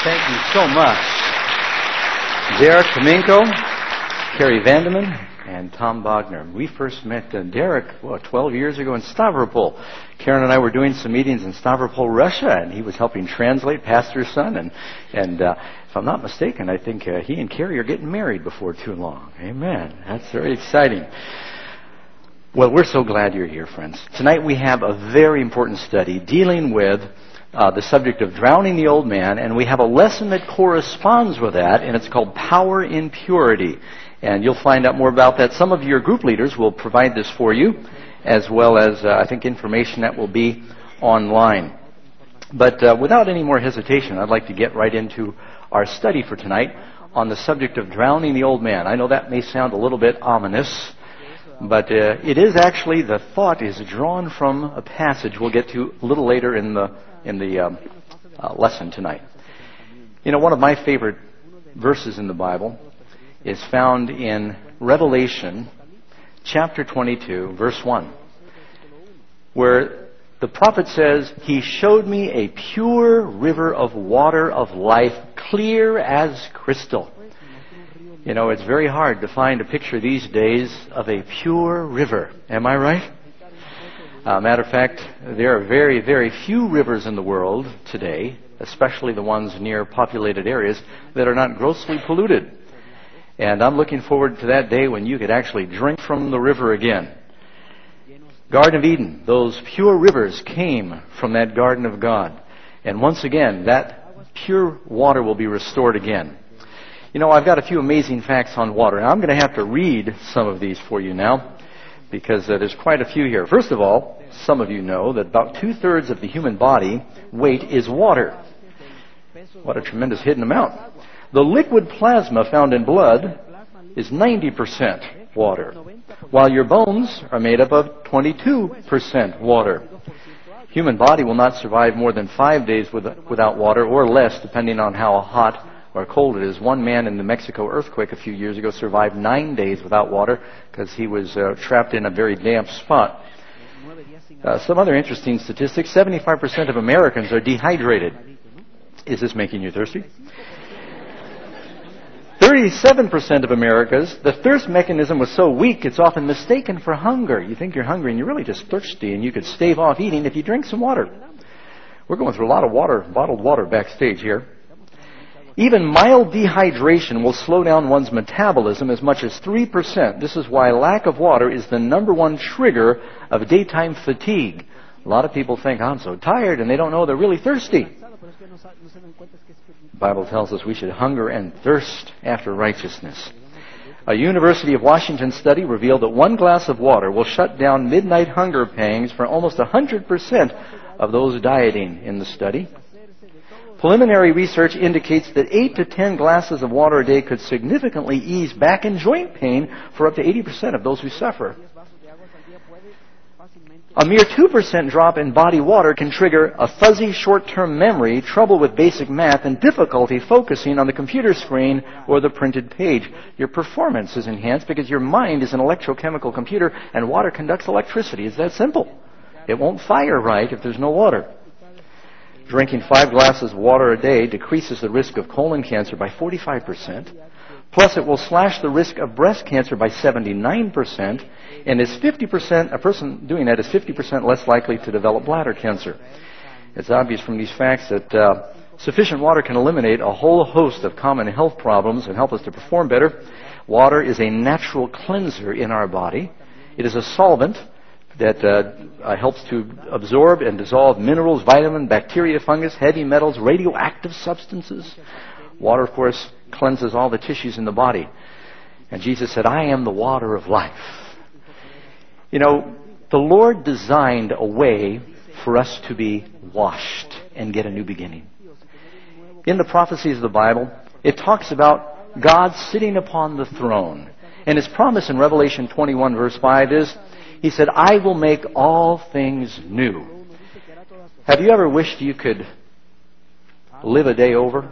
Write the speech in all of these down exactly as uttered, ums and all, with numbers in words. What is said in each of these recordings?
Thank you so much. Derek Kaminko, Kerry Vandeman, and Tom Bogner. We first met uh, Derek, well, twelve years ago in Stavropol. Karen and I were doing some meetings in Stavropol, Russia, and he was helping translate Pastor's son. And, and uh, if I'm not mistaken, I think uh, he and Kerry are getting married before too long. Amen. That's very exciting. Well, we're so glad you're here, friends. Tonight we have a very important study dealing with Uh, the subject of drowning the old man, and we have a lesson that corresponds with that, and it's called Power in Purity. And you'll find out more about that. Some of your group leaders will provide this for you, as well as, uh, I think, information that will be online. But uh, without any more hesitation, I'd like to get right into our study for tonight on the subject of drowning the old man. I know that may sound a little bit ominous, but uh, it is actually, the thought is drawn from a passage we'll get to a little later in the in the um, uh, lesson tonight. You know, one of my favorite verses in the Bible is found in Revelation chapter twenty-two, verse one, where the prophet says, "He showed me a pure river of water of life, clear as crystal." You know, it's very hard to find a picture these days of a pure river. Am I right? Uh, matter of fact, there are very, very few rivers in the world today, especially the ones near populated areas, that are not grossly polluted. And I'm looking forward to that day when you could actually drink from the river again. Garden of Eden, those pure rivers came from that garden of God. And once again, that pure water will be restored again. You know, I've got a few amazing facts on water. Now, I'm going to have to read some of these for you now, because uh, there's quite a few here. First of all, some of you know that about two-thirds of the human body weight is water. What a tremendous hidden amount. The liquid plasma found in blood is ninety percent water, while your bones are made up of twenty-two percent water. Human body will not survive more than five days with, without water, or less, depending on how hot or cold it is. One man in the Mexico earthquake a few years ago survived nine days without water because he was uh, trapped in a very damp spot. Uh, some other interesting statistics. seventy-five percent of Americans are dehydrated. Is this making you thirsty? thirty-seven percent of Americans, the thirst mechanism was so weak it's often mistaken for hunger. You think you're hungry and you're really just thirsty, and you could stave off eating if you drink some water. We're going through a lot of water, bottled water backstage here. Even mild dehydration will slow down one's metabolism as much as three percent. This is why lack of water is the number one trigger of daytime fatigue. A lot of people think, I'm so tired, and they don't know they're really thirsty. The Bible tells us we should hunger and thirst after righteousness. A University of Washington study revealed that one glass of water will shut down midnight hunger pangs for almost one hundred percent of those dieting in the study. Preliminary research indicates that eight to ten glasses of water a day could significantly ease back and joint pain for up to eighty percent of those who suffer. A mere two percent drop in body water can trigger a fuzzy short-term memory, trouble with basic math, and difficulty focusing on the computer screen or the printed page. Your performance is enhanced because your mind is an electrochemical computer, and water conducts electricity. It's that simple. It won't fire right if there's no water. Drinking five glasses of water a day decreases the risk of colon cancer by forty-five percent. Plus, it will slash the risk of breast cancer by seventy-nine percent. And is fifty percent, a person doing that is fifty percent less likely to develop bladder cancer. It's obvious from these facts that uh, sufficient water can eliminate a whole host of common health problems and help us to perform better. Water is a natural cleanser in our body. It is a solvent that uh, uh, helps to absorb and dissolve minerals, vitamins, bacteria, fungus, heavy metals, radioactive substances. Water, of course, cleanses all the tissues in the body. And Jesus said, I am the water of life. You know, the Lord designed a way for us to be washed and get a new beginning. In the prophecies of the Bible, it talks about God sitting upon the throne. And His promise in Revelation twenty-one, verse five is, He said, I will make all things new. Have you ever wished you could live a day over?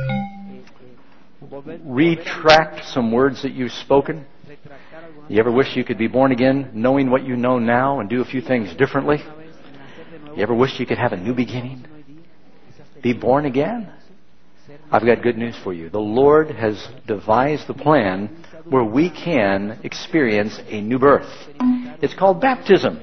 Retract some words that you've spoken? You ever wish you could be born again knowing what you know now and do a few things differently? You ever wish you could have a new beginning? Be born again? I've got good news for you. The Lord has devised the plan where we can experience a new birth. It's called baptism.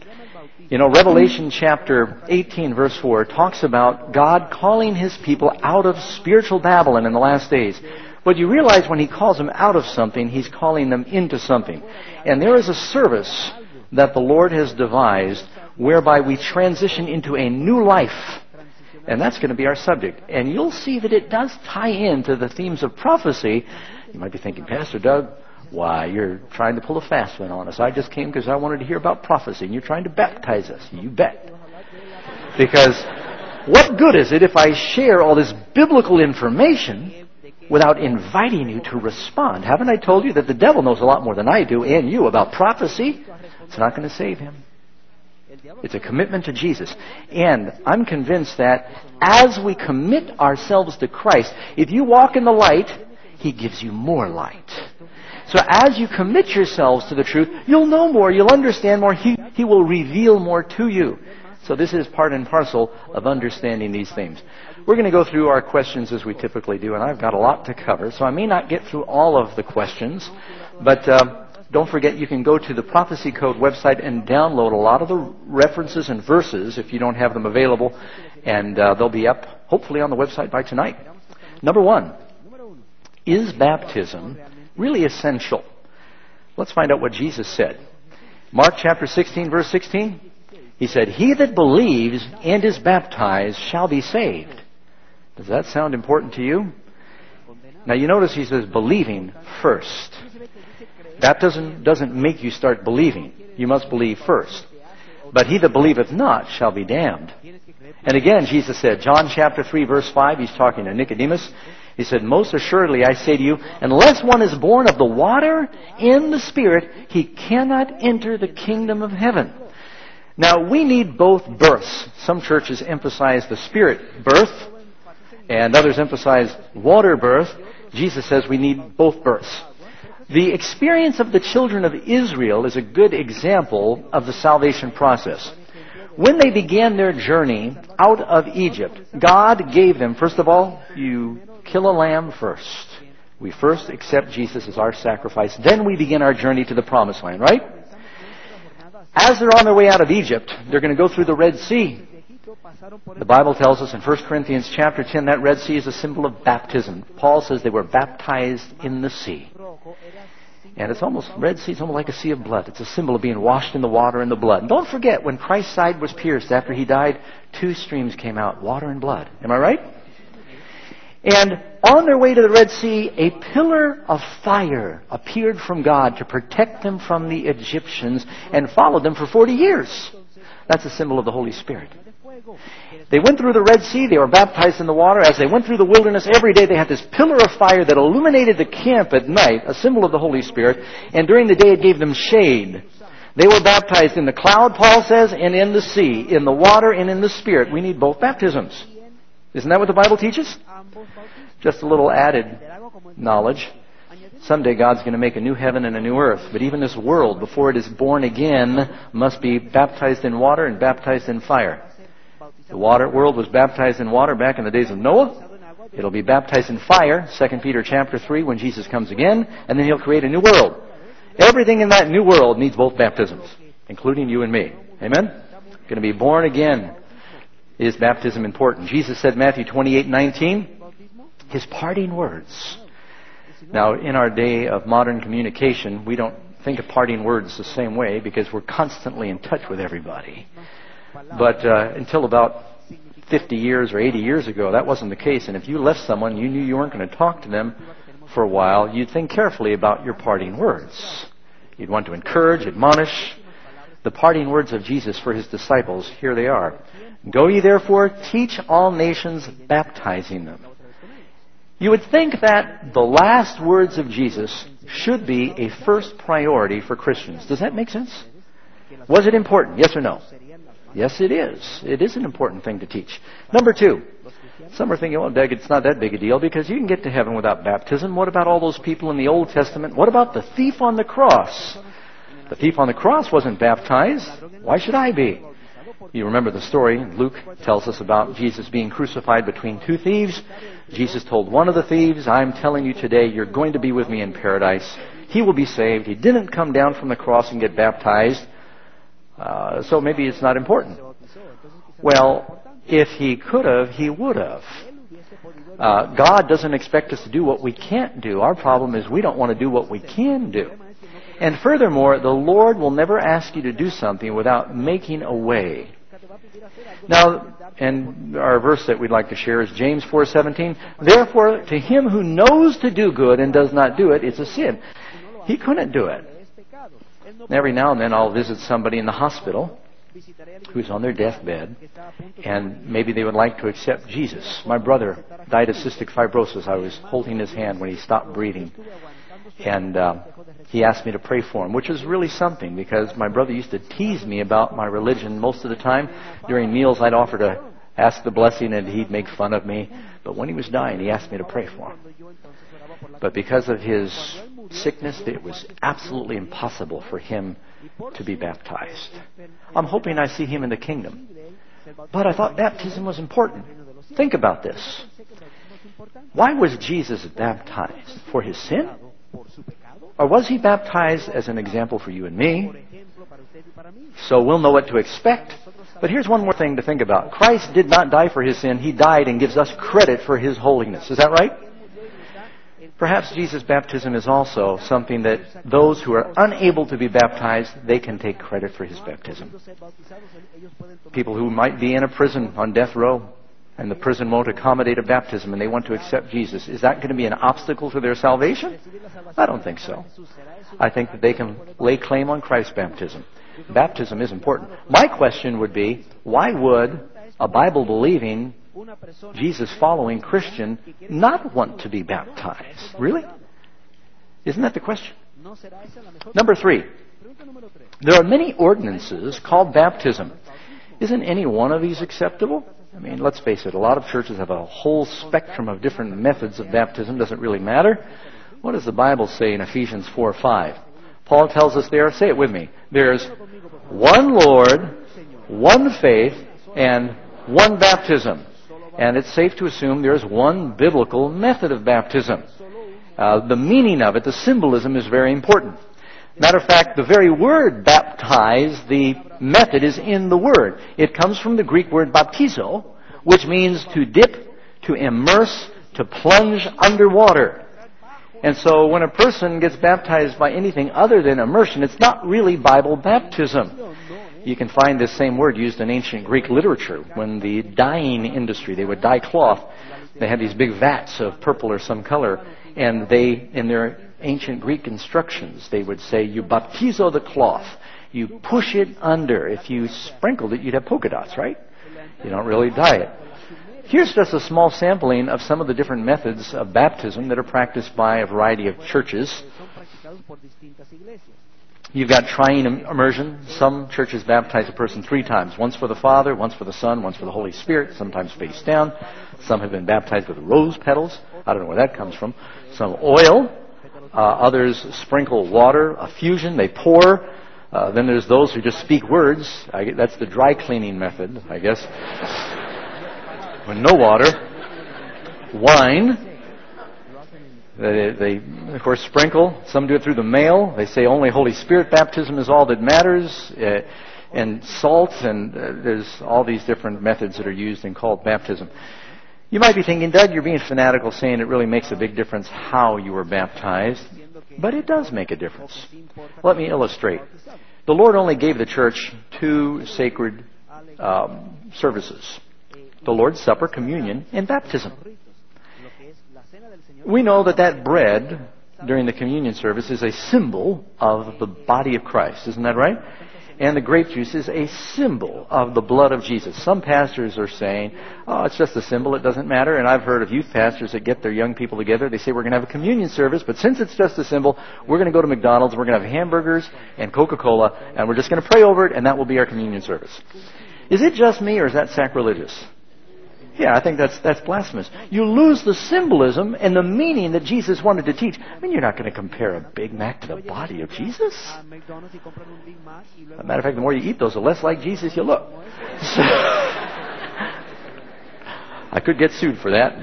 You know, Revelation chapter eighteen, verse four, talks about God calling His people out of spiritual Babylon in the last days. But you realize when He calls them out of something, He's calling them into something. And there is a service that the Lord has devised whereby we transition into a new life. And that's going to be our subject. And you'll see that it does tie into the themes of prophecy. You might be thinking, Pastor Doug, why, you're trying to pull a fast one on us. I just came because I wanted to hear about prophecy, and you're trying to baptize us. You bet. Because what good is it if I share all this biblical information without inviting you to respond? Haven't I told you that the devil knows a lot more than I do and you about prophecy? It's not going to save him. It's a commitment to Jesus. And I'm convinced that as we commit ourselves to Christ, if you walk in the light, He gives you more light. So as you commit yourselves to the truth, you'll know more, you'll understand more, He, he will reveal more to you. So this is part and parcel of understanding these things. We're going to go through our questions as we typically do, and I've got a lot to cover, so I may not get through all of the questions, but uh, don't forget you can go to the Prophecy Code website and download a lot of the references and verses if you don't have them available, and uh, they'll be up hopefully on the website by tonight. Number one, is baptism really essential? Let's find out what Jesus said. Mark chapter sixteen, verse sixteen. He said, "He that believes and is baptized shall be saved." Does that sound important to you? Now you notice he says believing first. Baptism doesn't make you start believing. You must believe first. But he that believeth not shall be damned. And again, Jesus said, John chapter three, verse five, He's talking to Nicodemus. He said, "Most assuredly I say to you, unless one is born of the water and the Spirit, he cannot enter the kingdom of heaven." Now, we need both births. Some churches emphasize the Spirit birth, and others emphasize water birth. Jesus says we need both births. The experience of the children of Israel is a good example of the salvation process. When they began their journey out of Egypt, God gave them, first of all, you kill a lamb first. We first accept Jesus as our sacrifice. Then we begin our journey to the promised land, right? As they're on their way out of Egypt, they're going to go through the Red Sea. The Bible tells us in First Corinthians chapter ten that Red Sea is a symbol of baptism. Paul says they were baptized in the sea. And it's almost, Red Sea is almost like a sea of blood. It's a symbol of being washed in the water and the blood. And don't forget, when Christ's side was pierced after He died, two streams came out, water and blood. Am I right? And on their way to the Red Sea, a pillar of fire appeared from God to protect them from the Egyptians and followed them for forty years. That's a symbol of the Holy Spirit. They went through the Red Sea. They were baptized in the water. As they went through the wilderness, every day they had this pillar of fire that illuminated the camp at night, a symbol of the Holy Spirit. And during the day it gave them shade. They were baptized in the cloud, Paul says, and in the sea, in the water and in the Spirit. We need both baptisms. Isn't that what the Bible teaches? Just a little added knowledge. Someday God's going to make a new heaven and a new earth. But even this world, before it is born again, must be baptized in water and baptized in fire. The water world was baptized in water back in the days of Noah. It'll be baptized in fire, Second Peter chapter three, when Jesus comes again. And then He'll create a new world. Everything in that new world needs both baptisms, including you and me. Amen? Going to be born again. Is baptism important? Jesus said, Matthew twenty-eight nineteen, His parting words. Now, in our day of modern communication, we don't think of parting words the same way because we're constantly in touch with everybody. But uh, until about fifty years or eighty years ago, that wasn't the case. And if you left someone, you knew you weren't going to talk to them for a while, you'd think carefully about your parting words. You'd want to encourage, admonish. The parting words of Jesus for His disciples, here they are. Go ye therefore, teach all nations, baptizing them. You would think that the last words of Jesus should be a first priority for Christians. Does that make sense? Was it important? Yes or no? Yes, it is. It is an important thing to teach. Number two, some are thinking, well, Doug, it's not that big a deal because you can get to heaven without baptism. What about all those people in the Old Testament? What about the thief on the cross? The thief on the cross wasn't baptized. Why should I be? You remember the story. Luke tells us about Jesus being crucified between two thieves. Jesus told one of the thieves, I'm telling you today, you're going to be with me in paradise. He will be saved. He didn't come down from the cross and get baptized. Uh, so maybe it's not important. Well, if he could have, he would have. Uh, God doesn't expect us to do what we can't do. Our problem is we don't want to do what we can do. And furthermore, the Lord will never ask you to do something without making a way. Now, and our verse that we'd like to share is James four seventeen. Therefore, to him who knows to do good and does not do it, it's a sin. He couldn't do it. Every now and then I'll visit somebody in the hospital who's on their deathbed, and maybe they would like to accept Jesus. My brother died of cystic fibrosis. I was holding his hand when he stopped breathing. And uh, he asked me to pray for him, which is really something, because my brother used to tease me about my religion most of the time. During meals, I'd offer to ask the blessing, and he'd make fun of me. But when he was dying, he asked me to pray for him. But because of his sickness, it was absolutely impossible for him to be baptized. I'm hoping I see him in the kingdom. But I thought baptism was important. Think about this. Why was Jesus baptized? For his sin? Or was he baptized as an example for you and me? So we'll know what to expect. But here's one more thing to think about. Christ did not die for his sin. He died and gives us credit for his holiness. Is that right? Perhaps Jesus' baptism is also something that those who are unable to be baptized, they can take credit for his baptism. People who might be in a prison on death row, and the prison won't accommodate a baptism, and they want to accept Jesus. Is that going to be an obstacle to their salvation? I don't think so. I think that they can lay claim on Christ's baptism. Baptism is important. My question would be, why would a Bible-believing, Jesus-following Christian not want to be baptized? Really? Isn't that the question? Number three, there are many ordinances called baptism. Isn't any one of these acceptable? I mean, let's face it, a lot of churches have a whole spectrum of different methods of baptism. Doesn't really matter. What does the Bible say in Ephesians four five? Paul tells us there, say it with me, there's one Lord, one faith, and one baptism. And it's safe to assume there's one biblical method of baptism. Uh, the meaning of it, the symbolism, is very important. Matter of fact, the very word baptize, the method, is in the word. It comes from the Greek word baptizo, which means to dip, to immerse, to plunge underwater. And so when a person gets baptized by anything other than immersion, it's not really Bible baptism. You can find this same word used in ancient Greek literature. When the dyeing industry, they would dye cloth, they had these big vats of purple or some color, and they, in their ancient Greek instructions, they would say, you baptizo the cloth. You push it under. If you sprinkled it, you'd have polka dots, right? You don't really dye it. Here's just a small sampling of some of the different methods of baptism that are practiced by a variety of churches. You've got triune immersion. Some churches baptize a person three times. Once for the Father, once for the Son, once for the Holy Spirit, sometimes face down. Some have been baptized with rose petals. I don't know where that comes from. Some oil. Uh, others sprinkle water, a fusion. They pour. Uh, then there's those who just speak words. I, that's the dry cleaning method, I guess. With no water. Wine. They, they, of course, sprinkle. Some do it through the mail. They say only Holy Spirit baptism is all that matters. Uh, and salt, and uh, there's all these different methods that are used and called baptism. You might be thinking, Doug, you're being fanatical, saying it really makes a big difference how you were baptized. But it does make a difference. Let me illustrate. The Lord only gave the church two sacred um, services. The Lord's Supper, communion, and baptism. We know that that bread during the communion service is a symbol of the body of Christ. Isn't that right? And the grape juice is a symbol of the blood of Jesus. Some pastors are saying, oh, it's just a symbol, it doesn't matter. And I've heard of youth pastors that get their young people together. They say, we're going to have a communion service, but since it's just a symbol, we're going to go to McDonald's, we're going to have hamburgers and Coca-Cola, and we're just going to pray over it, and that will be our communion service. Is it just me, or is that sacrilegious? Yeah, I think that's that's blasphemous. You lose the symbolism and the meaning that Jesus wanted to teach. I mean, you're not going to compare a Big Mac to the body of Jesus. As a matter of fact, the more you eat those, the less like Jesus you look. So, I could get sued for that.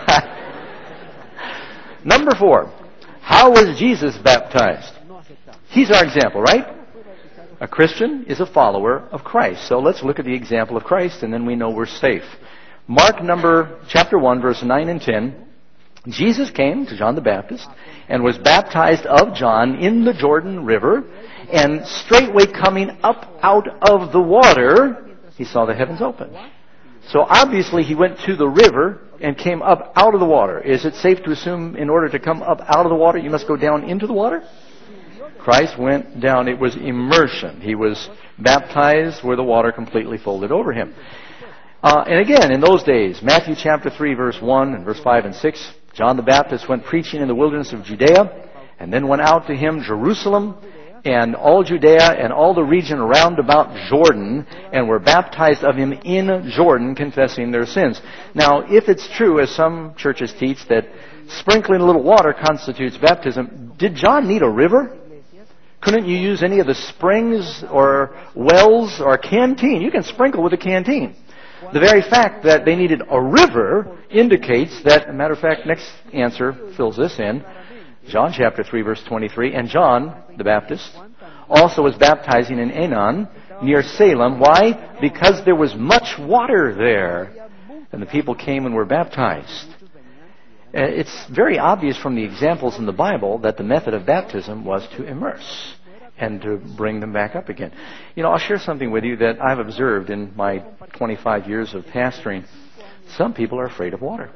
Number four, how was Jesus baptized? He's our example, right? A Christian is a follower of Christ. So let's look at the example of Christ, and then we know we're safe. Mark number, chapter one, verse nine and ten. Jesus came to John the Baptist and was baptized of John in the Jordan River, and straightway coming up out of the water, he saw the heavens open. So obviously he went to the river and came up out of the water. Is it safe to assume in order to come up out of the water, you must go down into the water? Christ went down. It was immersion. He was baptized where the water completely folded over him. Uh, and again, in those days, Matthew chapter three, verse one and verse five and six, John the Baptist went preaching in the wilderness of Judea, and then went out to him Jerusalem and all Judea and all the region round about Jordan, and were baptized of him in Jordan, confessing their sins. Now, if it's true, as some churches teach, that sprinkling a little water constitutes baptism, did John need a river? Couldn't you use any of the springs or wells or a canteen? You can sprinkle with a canteen. The very fact that they needed a river indicates that, as a matter of fact, next answer fills this in. John chapter three, verse twenty-three. And John the Baptist also was baptizing in Aenon near Salem. Why? Because there was much water there. And the people came and were baptized. It's very obvious from the examples in the Bible that the method of baptism was to immerse and to bring them back up again. You know, I'll share something with you that I've observed in my twenty-five years of pastoring. Some people are afraid of water.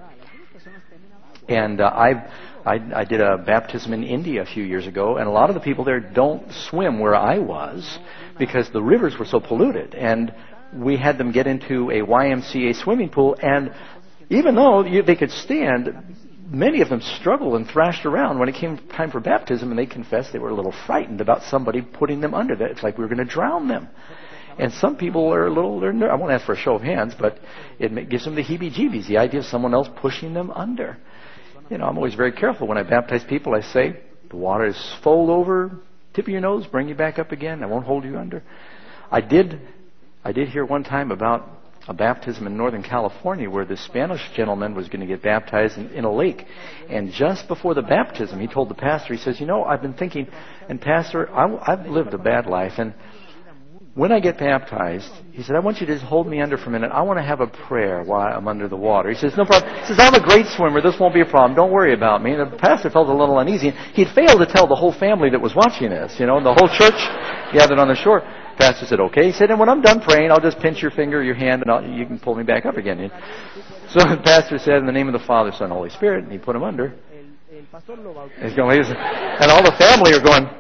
And uh, I, I I did a baptism in India a few years ago, and a lot of the people there don't swim where I was because the rivers were so polluted. And we had them get into a Y M C A swimming pool, and even though you, they could stand, many of them struggled and thrashed around when it came time for baptism, and they confessed they were a little frightened about somebody putting them under. That it's like we were going to drown them. And some people are a little, they're, I won't ask for a show of hands, but it gives them the heebie-jeebies, the idea of someone else pushing them under. You know, I'm always very careful when I baptize people. I say, the water is fold over, tip of your nose, bring you back up again. I won't hold you under. I did, I did hear one time about a baptism in Northern California where this Spanish gentleman was going to get baptized in, in a lake. And just before the baptism, he told the pastor, he says, you know, I've been thinking, and pastor, I, I've lived a bad life, and when I get baptized, he said, I want you to just hold me under for a minute. I want to have a prayer while I'm under the water. He says, no problem. He says, I'm a great swimmer. This won't be a problem. Don't worry about me. And the pastor felt a little uneasy. He'd failed to tell the whole family that was watching this, you know, and the whole church gathered on the shore. Pastor said, okay. He said, and when I'm done praying, I'll just pinch your finger, your hand, and I'll, you can pull me back up again. So the pastor said, in the name of the Father, Son, Holy Spirit, and he put him under. And, he's going, and all the family are going,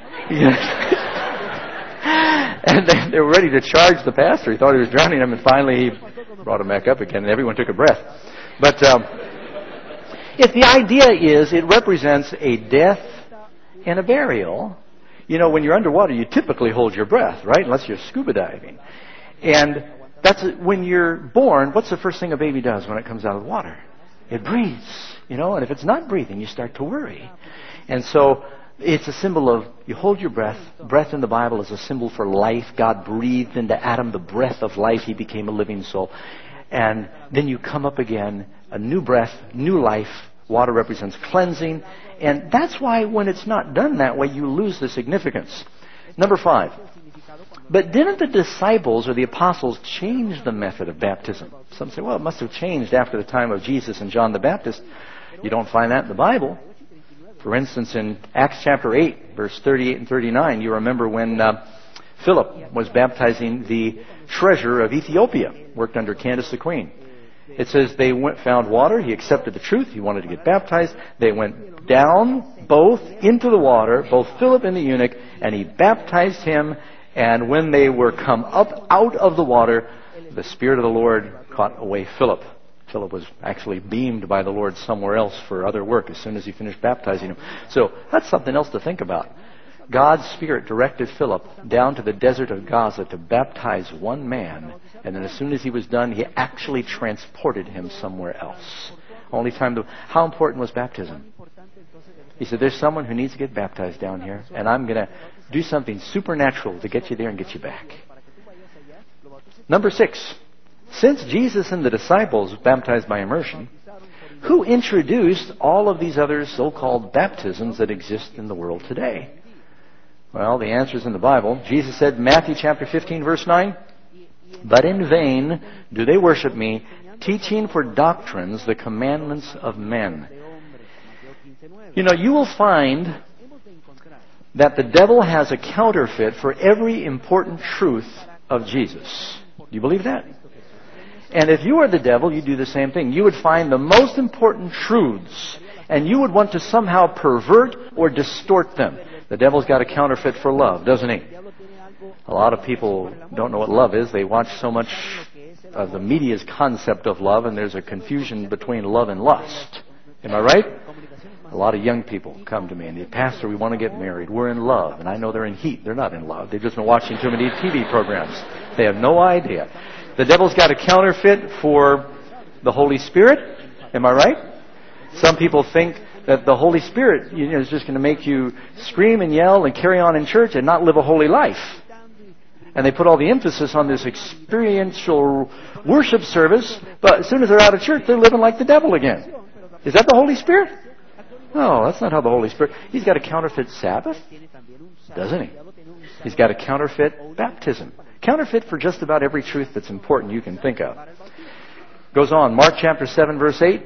and they, they were ready to charge the pastor. He thought he was drowning him, and finally he brought him back up again, and everyone took a breath. But um, if the idea is it represents a death and a burial, you know, when you're underwater, you typically hold your breath, right? Unless you're scuba diving. And that's when you're born, what's the first thing a baby does when it comes out of the water? It breathes, you know, and if it's not breathing, you start to worry. And so it's a symbol of, you hold your breath. Breath in the Bible is a symbol for life. God breathed into Adam the breath of life. He became a living soul. And then you come up again, a new breath, new life. Water represents cleansing. And that's why when it's not done that way, you lose the significance. Number five. But didn't the disciples or the apostles change the method of baptism? Some say, well, it must have changed after the time of Jesus and John the Baptist. You don't find that in the Bible. For instance, in Acts chapter eight, verse thirty-eight and thirty-nine, you remember when uh, Philip was baptizing the treasurer of Ethiopia, worked under Candace the Queen. It says they went, found water. He accepted the truth. He wanted to get baptized. They went down both into the water, both Philip and the eunuch, and he baptized him. And when they were come up out of the water, the Spirit of the Lord caught away Philip. Philip was actually beamed by the Lord somewhere else for other work as soon as he finished baptizing him. So that's something else to think about. God's Spirit directed Philip down to the desert of Gaza to baptize one man, and then as soon as he was done, he actually transported him somewhere else. Only time to... How important was baptism? He said, there's someone who needs to get baptized down here, and I'm going to do something supernatural to get you there and get you back. Number six, since Jesus and the disciples baptized by immersion, who introduced all of these other so-called baptisms that exist in the world today? Well, the answer is in the Bible. Jesus said, Matthew chapter fifteen, verse nine, but in vain do they worship me, teaching for doctrines the commandments of men. You know, you will find that the devil has a counterfeit for every important truth of Jesus. Do you believe that? And if you were the devil, you'd do the same thing. You would find the most important truths, and you would want to somehow pervert or distort them. The devil's got a counterfeit for love, doesn't he? A lot of people don't know what love is. They watch so much of the media's concept of love, and there's a confusion between love and lust. Am I right? A lot of young people come to me and say, Pastor, we want to get married. We're in love. And I know they're in heat. They're not in love. They've just been watching too many T V programs. They have no idea. The devil's got a counterfeit for the Holy Spirit. Am I right? Some people think that the Holy Spirit, you know, is just going to make you scream and yell and carry on in church and not live a holy life. And they put all the emphasis on this experiential worship service, but as soon as they're out of church, they're living like the devil again. Is that the Holy Spirit? No, that's not how the Holy Spirit... He's got a counterfeit Sabbath, doesn't he? He's got a counterfeit baptism. Counterfeit for just about every truth that's important you can think of. Goes on, Mark chapter seven, verse eight.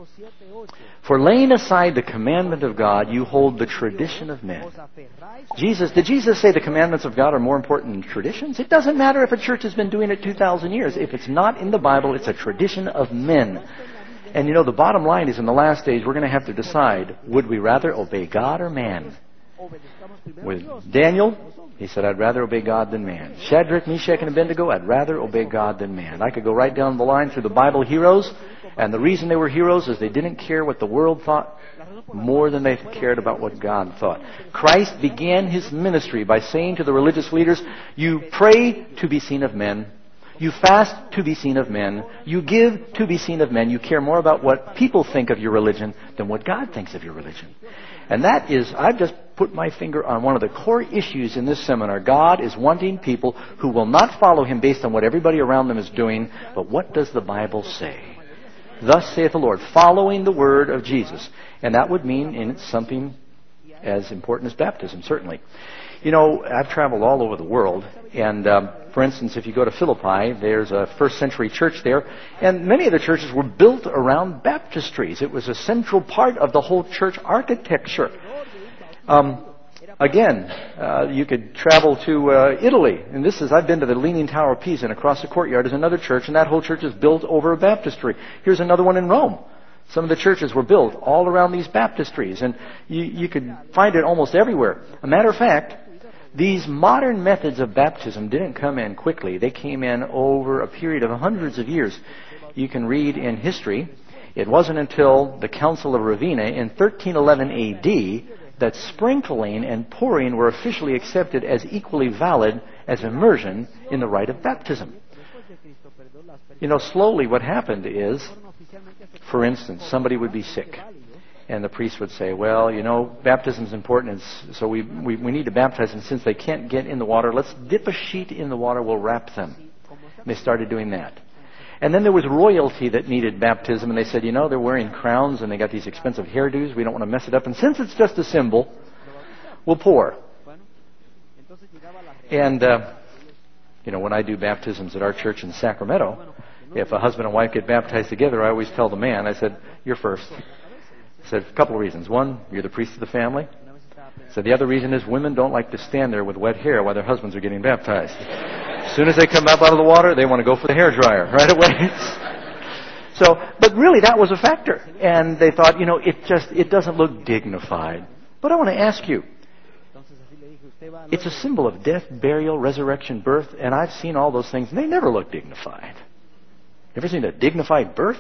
For laying aside the commandment of God, you hold the tradition of men. Jesus, did Jesus say the commandments of God are more important than traditions? It doesn't matter if a church has been doing it two thousand years. If it's not in the Bible, it's a tradition of men. And you know, the bottom line is in the last days, we're going to have to decide, would we rather obey God or man? With Daniel, he said, I'd rather obey God than man. Shadrach, Meshach, and Abednego, I'd rather obey God than man. I could go right down the line through the Bible heroes, and the reason they were heroes is they didn't care what the world thought more than they cared about what God thought. Christ began His ministry by saying to the religious leaders, you pray to be seen of men. You fast to be seen of men. You give to be seen of men. You care more about what people think of your religion than what God thinks of your religion. And that is, I've just put my finger on one of the core issues in this seminar. God is wanting people who will not follow Him based on what everybody around them is doing, but what does the Bible say? Thus saith the Lord, following the word of Jesus. And that would mean in something as important as baptism, certainly. You know, I've traveled all over the world, and um, for instance, if you go to Philippi, there's a first century church there, and many of the churches were built around baptistries. It was a central part of the whole church architecture. Um, again, uh, you could travel to uh, Italy, and this is, I've been to the Leaning Tower of Pisa, and across the courtyard is another church, and that whole church is built over a baptistry. Here's another one in Rome. Some of the churches were built all around these baptistries, and you, you could find it almost everywhere. A matter of fact, these modern methods of baptism didn't come in quickly. They came in over a period of hundreds of years. You can read in history, it wasn't until the Council of Ravenna in thirteen eleven A D that sprinkling and pouring were officially accepted as equally valid as immersion in the rite of baptism. You know, slowly what happened is, for instance, somebody would be sick. And the priest would say, well, you know, baptism is important, so we, we we need to baptize them. Since they can't get in the water, let's dip a sheet in the water, we'll wrap them. And they started doing that. And then there was royalty that needed baptism, and they said, you know, they're wearing crowns, and they got these expensive hairdos, we don't want to mess it up. And since it's just a symbol, we'll pour. And, uh, you know, when I do baptisms at our church in Sacramento, if a husband and wife get baptized together, I always tell the man, I said, you're first. I said, a couple of reasons. One, you're the priest of the family. So the other reason is women don't like to stand there with wet hair while their husbands are getting baptized. As soon as they come up out of the water, they want to go for the hairdryer right away. So, but really that was a factor. And they thought, you know, it just, it doesn't look dignified. But I want to ask you, it's a symbol of death, burial, resurrection, birth, and I've seen all those things, and they never look dignified. Ever seen a dignified birth?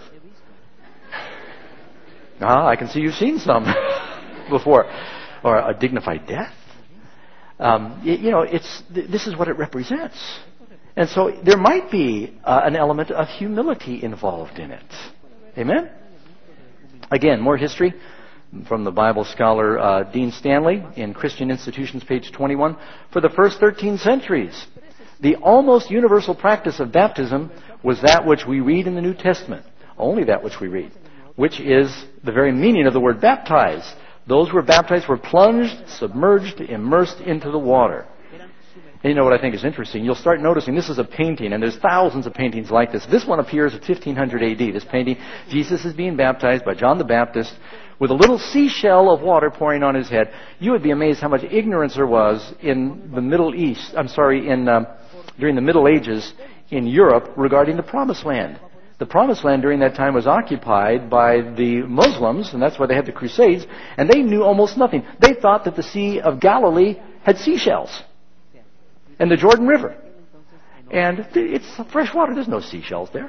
Ah, I can see you've seen some before. Or a dignified death. Um, you, you know, it's this is what it represents. And so there might be uh, an element of humility involved in it. Amen? Again, more history from the Bible scholar uh, Dean Stanley in Christian Institutions, page twenty-one. For the first thirteen centuries, the almost universal practice of baptism was that which we read in the New Testament. Only that which we read. Which is the very meaning of the word baptize. Those who were baptized were plunged, submerged, immersed into the water. And you know what I think is interesting? You'll start noticing this is a painting, and there's thousands of paintings like this. This one appears at fifteen hundred A D. This painting, Jesus is being baptized by John the Baptist with a little seashell of water pouring on his head. You would be amazed how much ignorance there was in the Middle East, I'm sorry, in um, during the Middle Ages in Europe regarding the Promised Land. The Promised Land during that time was occupied by the Muslims, and that's why they had the Crusades, and they knew almost nothing. They thought that the Sea of Galilee had seashells. And the Jordan River. And it's fresh water. There's no seashells there.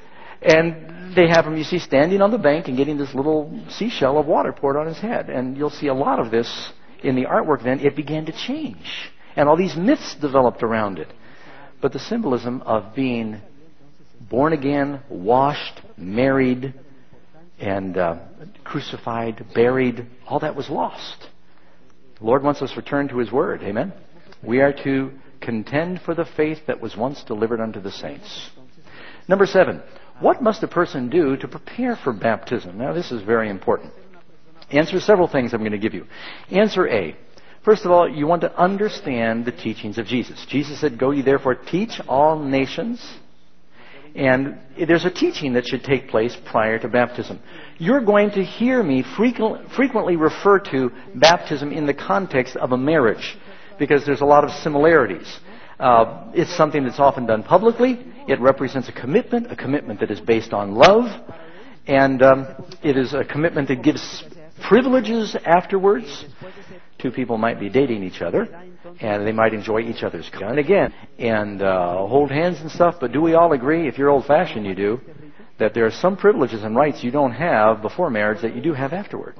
And they have him, you see, standing on the bank and getting this little seashell of water poured on his head. And you'll see a lot of this in the artwork then. It began to change. And all these myths developed around it. But the symbolism of being born again, washed, married, and uh, crucified, buried, all that was lost. The Lord wants us to return to His Word. Amen? We are to contend for the faith that was once delivered unto the saints. Number seven, what must a person do to prepare for baptism? Now, this is very important. Answer several things I'm going to give you. Answer A. First of all, you want to understand the teachings of Jesus. Jesus said, "Go ye therefore teach all nations." And there's a teaching that should take place prior to baptism. You're going to hear me frequent, frequently refer to baptism in the context of a marriage, because there's a lot of similarities. Uh, it's something that's often done publicly. It represents a commitment, a commitment that is based on love, and um, it is a commitment that gives privileges afterwards. Two people might be dating each other, and they might enjoy each other's company again, and uh, hold hands and stuff, but do we all agree, if you're old-fashioned you do, that there are some privileges and rights you don't have before marriage that you do have afterward?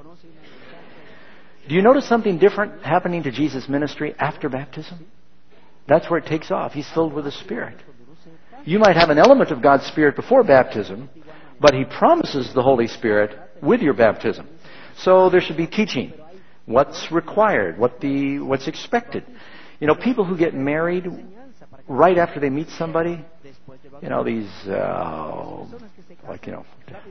Do you notice something different happening to Jesus' ministry after baptism? That's where it takes off. He's filled with the Spirit. You might have an element of God's Spirit before baptism, but He promises the Holy Spirit with your baptism. So there should be teaching. What's required? What the what's expected? You know, people who get married right after they meet somebody, you know, these, uh, like, you know,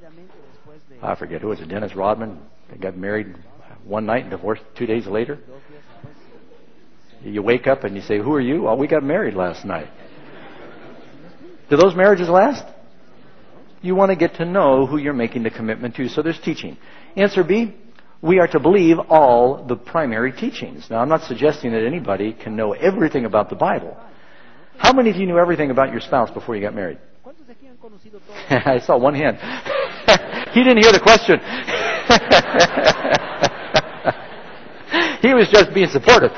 I forget, who was it, Dennis Rodman? They got married one night and divorced two days later. You wake up and you say, "Who are you?" "Oh, we got married last night." Do those marriages last? You want to get to know who you're making the commitment to, so there's teaching. Answer B, we are to believe all the primary teachings. Now, I'm not suggesting that anybody can know everything about the Bible. How many of you knew everything about your spouse before you got married? I saw one hand. He didn't hear the question. He was just being supportive.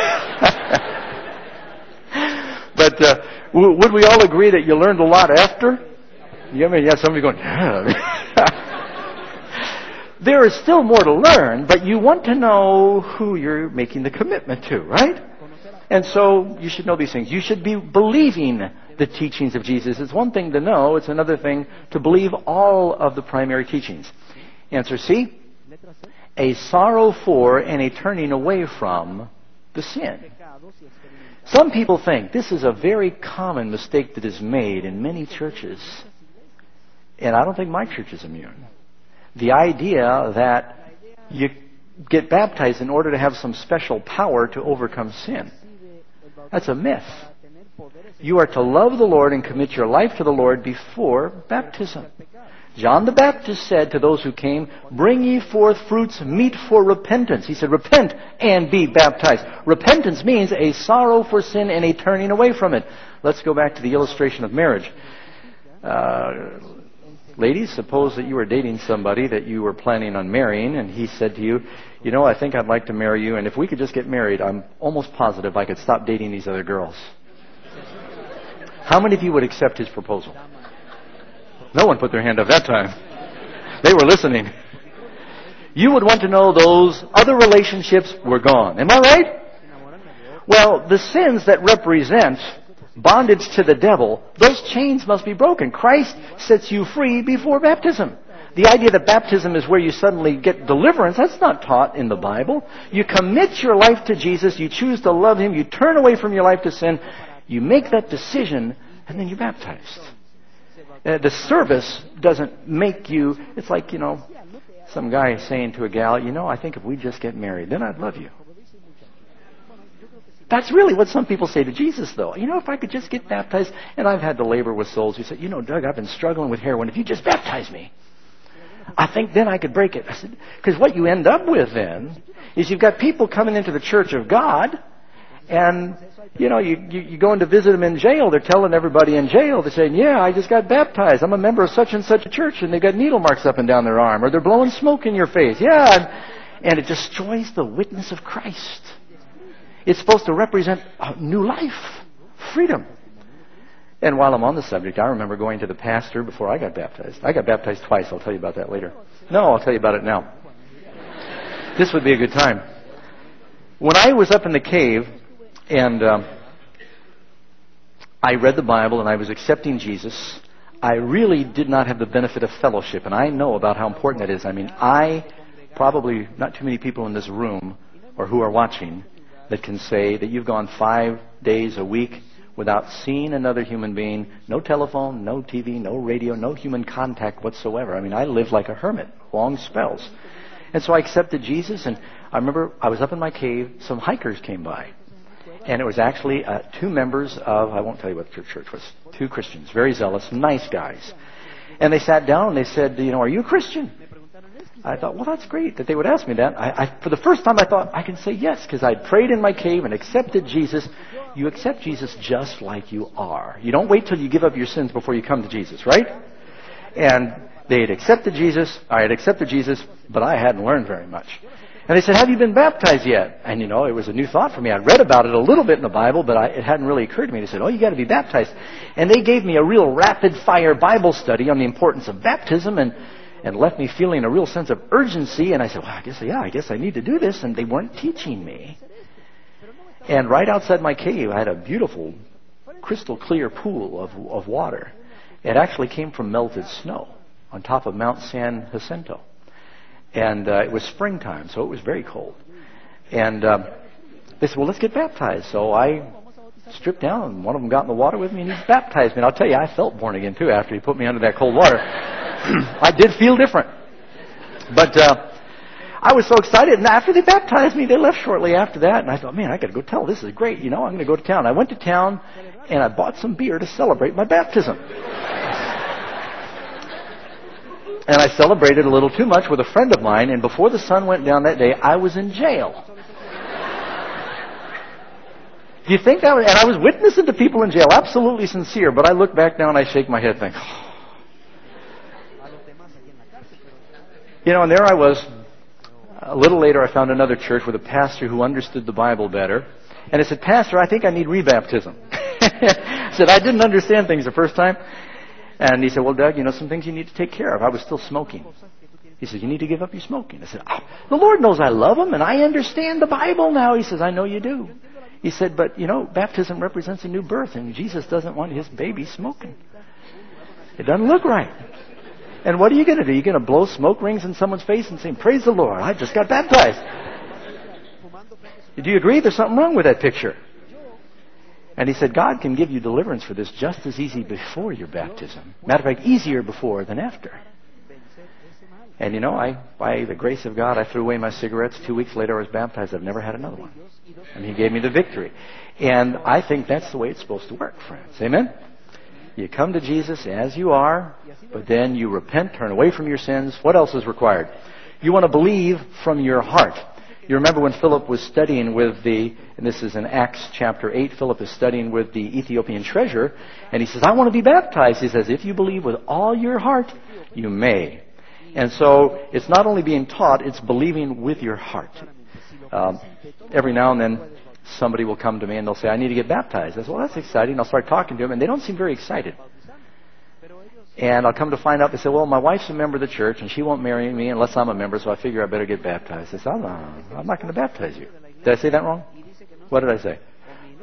But uh, w- would we all agree that you learned a lot after? You mean, yeah, somebody going, yeah. There is still more to learn, but you want to know who you're making the commitment to, right? And so you should know these things. You should be believing the teachings of Jesus. It's one thing to know, it's another thing to believe all of the primary teachings. Answer C, a sorrow for and a turning away from the sin. Some people think this is a very common mistake that is made in many churches, and I don't think my church is immune. The idea that you get baptized in order to have some special power to overcome sin. That's a myth. You are to love the Lord and commit your life to the Lord before baptism. John the Baptist said to those who came, "Bring ye forth fruits meet for repentance." He said, repent and be baptized. Repentance means a sorrow for sin and a turning away from it. Let's go back to the illustration of marriage. Uh, ladies, suppose that you were dating somebody that you were planning on marrying, and he said to you, "You know, I think I'd like to marry you, and if we could just get married, I'm almost positive I could stop dating these other girls." How many of you would accept his proposal? No one put their hand up that time. They were listening. You would want to know those other relationships were gone. Am I right? Well, the sins that represent bondage to the devil, those chains must be broken. Christ sets you free before baptism. The idea that baptism is where you suddenly get deliverance, that's not taught in the Bible. You commit your life to Jesus, you choose to love Him, you turn away from your life to sin, you make that decision, and then you're baptized. Uh, the service doesn't make you, it's like, you know, some guy saying to a gal, you know, I think if we just get married, then I'd love you. That's really what some people say to Jesus, though. You know, if I could just get baptized, and I've had to labor with souls who say, you know, Doug, I've been struggling with heroin. If you just baptize me, I think then I could break it. I said, because what you end up with then is you've got people coming into the church of God, and, you know, you, you, you go in to visit them in jail. They're telling everybody in jail, they're saying, yeah, I just got baptized. I'm a member of such and such a church, and they've got needle marks up and down their arm, or they're blowing smoke in your face. Yeah, and, and it destroys the witness of Christ. It's supposed to represent a new life, freedom. And while I'm on the subject, I remember going to the pastor before I got baptized. I got baptized twice. I'll tell you about that later. No, I'll tell you about it now. This would be a good time. When I was up in the cave and um, I read the Bible and I was accepting Jesus, I really did not have the benefit of fellowship. And I know about how important that is. I mean, I, probably not too many people in this room or who are watching, that can say that you've gone five days a week without seeing another human being, no telephone, no T V, no radio, no human contact whatsoever. I mean, I lived like a hermit, long spells. And so I accepted Jesus, and I remember I was up in my cave, some hikers came by. And it was actually uh, two members of, I won't tell you what the church was, two Christians, very zealous, nice guys. And they sat down and they said, you know, are you a Christian? I thought, well, that's great that they would ask me that. I, I, for the first time, I thought, I can say yes, because I prayed in my cave and accepted Jesus. You accept Jesus just like you are. You don't wait till you give up your sins before you come to Jesus, right? And they had accepted Jesus. I had accepted Jesus, but I hadn't learned very much. And they said, have you been baptized yet? And, you know, it was a new thought for me. I'd read about it a little bit in the Bible, but I, it hadn't really occurred to me. They said, oh, you got to be baptized. And they gave me a real rapid-fire Bible study on the importance of baptism, and and left me feeling a real sense of urgency. And I said, well, I guess, yeah, I guess I need to do this. And they weren't teaching me. And right outside my cave, I had a beautiful, crystal clear pool of, of water. It actually came from melted snow on top of Mount San Jacinto. And uh, it was springtime, so it was very cold. And um, they said, well, let's get baptized. So I stripped down, and one of them got in the water with me, and he baptized me. And I'll tell you, I felt born again, too, after he put me under that cold water. I did feel different. But uh, I was so excited. And after they baptized me, they left shortly after that. And I thought, man, I got to go tell. This is great. You know, I'm going to go to town. I went to town, and I bought some beer to celebrate my baptism. And I celebrated a little too much with a friend of mine. And before the sun went down that day, I was in jail. Do you think that was... And I was witnessing to people in jail, absolutely sincere. But I look back now and I shake my head and think... Oh. You know, and there I was. A little later, I found another church with a pastor who understood the Bible better. And I said, Pastor, I think I need rebaptism. I said, I didn't understand things the first time. And he said, well, Doug, you know, some things you need to take care of. I was still smoking. He said, you need to give up your smoking. I said, oh, the Lord knows I love Him, and I understand the Bible now. He says, I know you do. He said, but, you know, baptism represents a new birth, and Jesus doesn't want His baby smoking. It doesn't look right. And what are you going to do? You're going to blow smoke rings in someone's face and say, praise the Lord, I just got baptized. Do you agree? There's something wrong with that picture. And he said, God can give you deliverance for this just as easy before your baptism. Matter of fact, easier before than after. And you know, I, by the grace of God, I threw away my cigarettes. Two weeks later, I was baptized. I've never had another one. And He gave me the victory. And I think that's the way it's supposed to work, friends. Amen? You come to Jesus as you are, but then you repent, turn away from your sins. What else is required? You want to believe from your heart. You remember when Philip was studying with the, and this is in Acts chapter eight, Philip is studying with the Ethiopian treasurer, and he says, I want to be baptized. He says, if you believe with all your heart, you may. And so it's not only being taught, it's believing with your heart. Um, every now and then, somebody will come to me and they'll say, I need to get baptized. I say, well, that's exciting. I'll start talking to them, and they don't seem very excited. And I'll come to find out, they say, well, my wife's a member of the church, and she won't marry me unless I'm a member, so I figure I better get baptized. I say, I'm not, I'm not going to baptize you. Did I say that wrong? What did I say?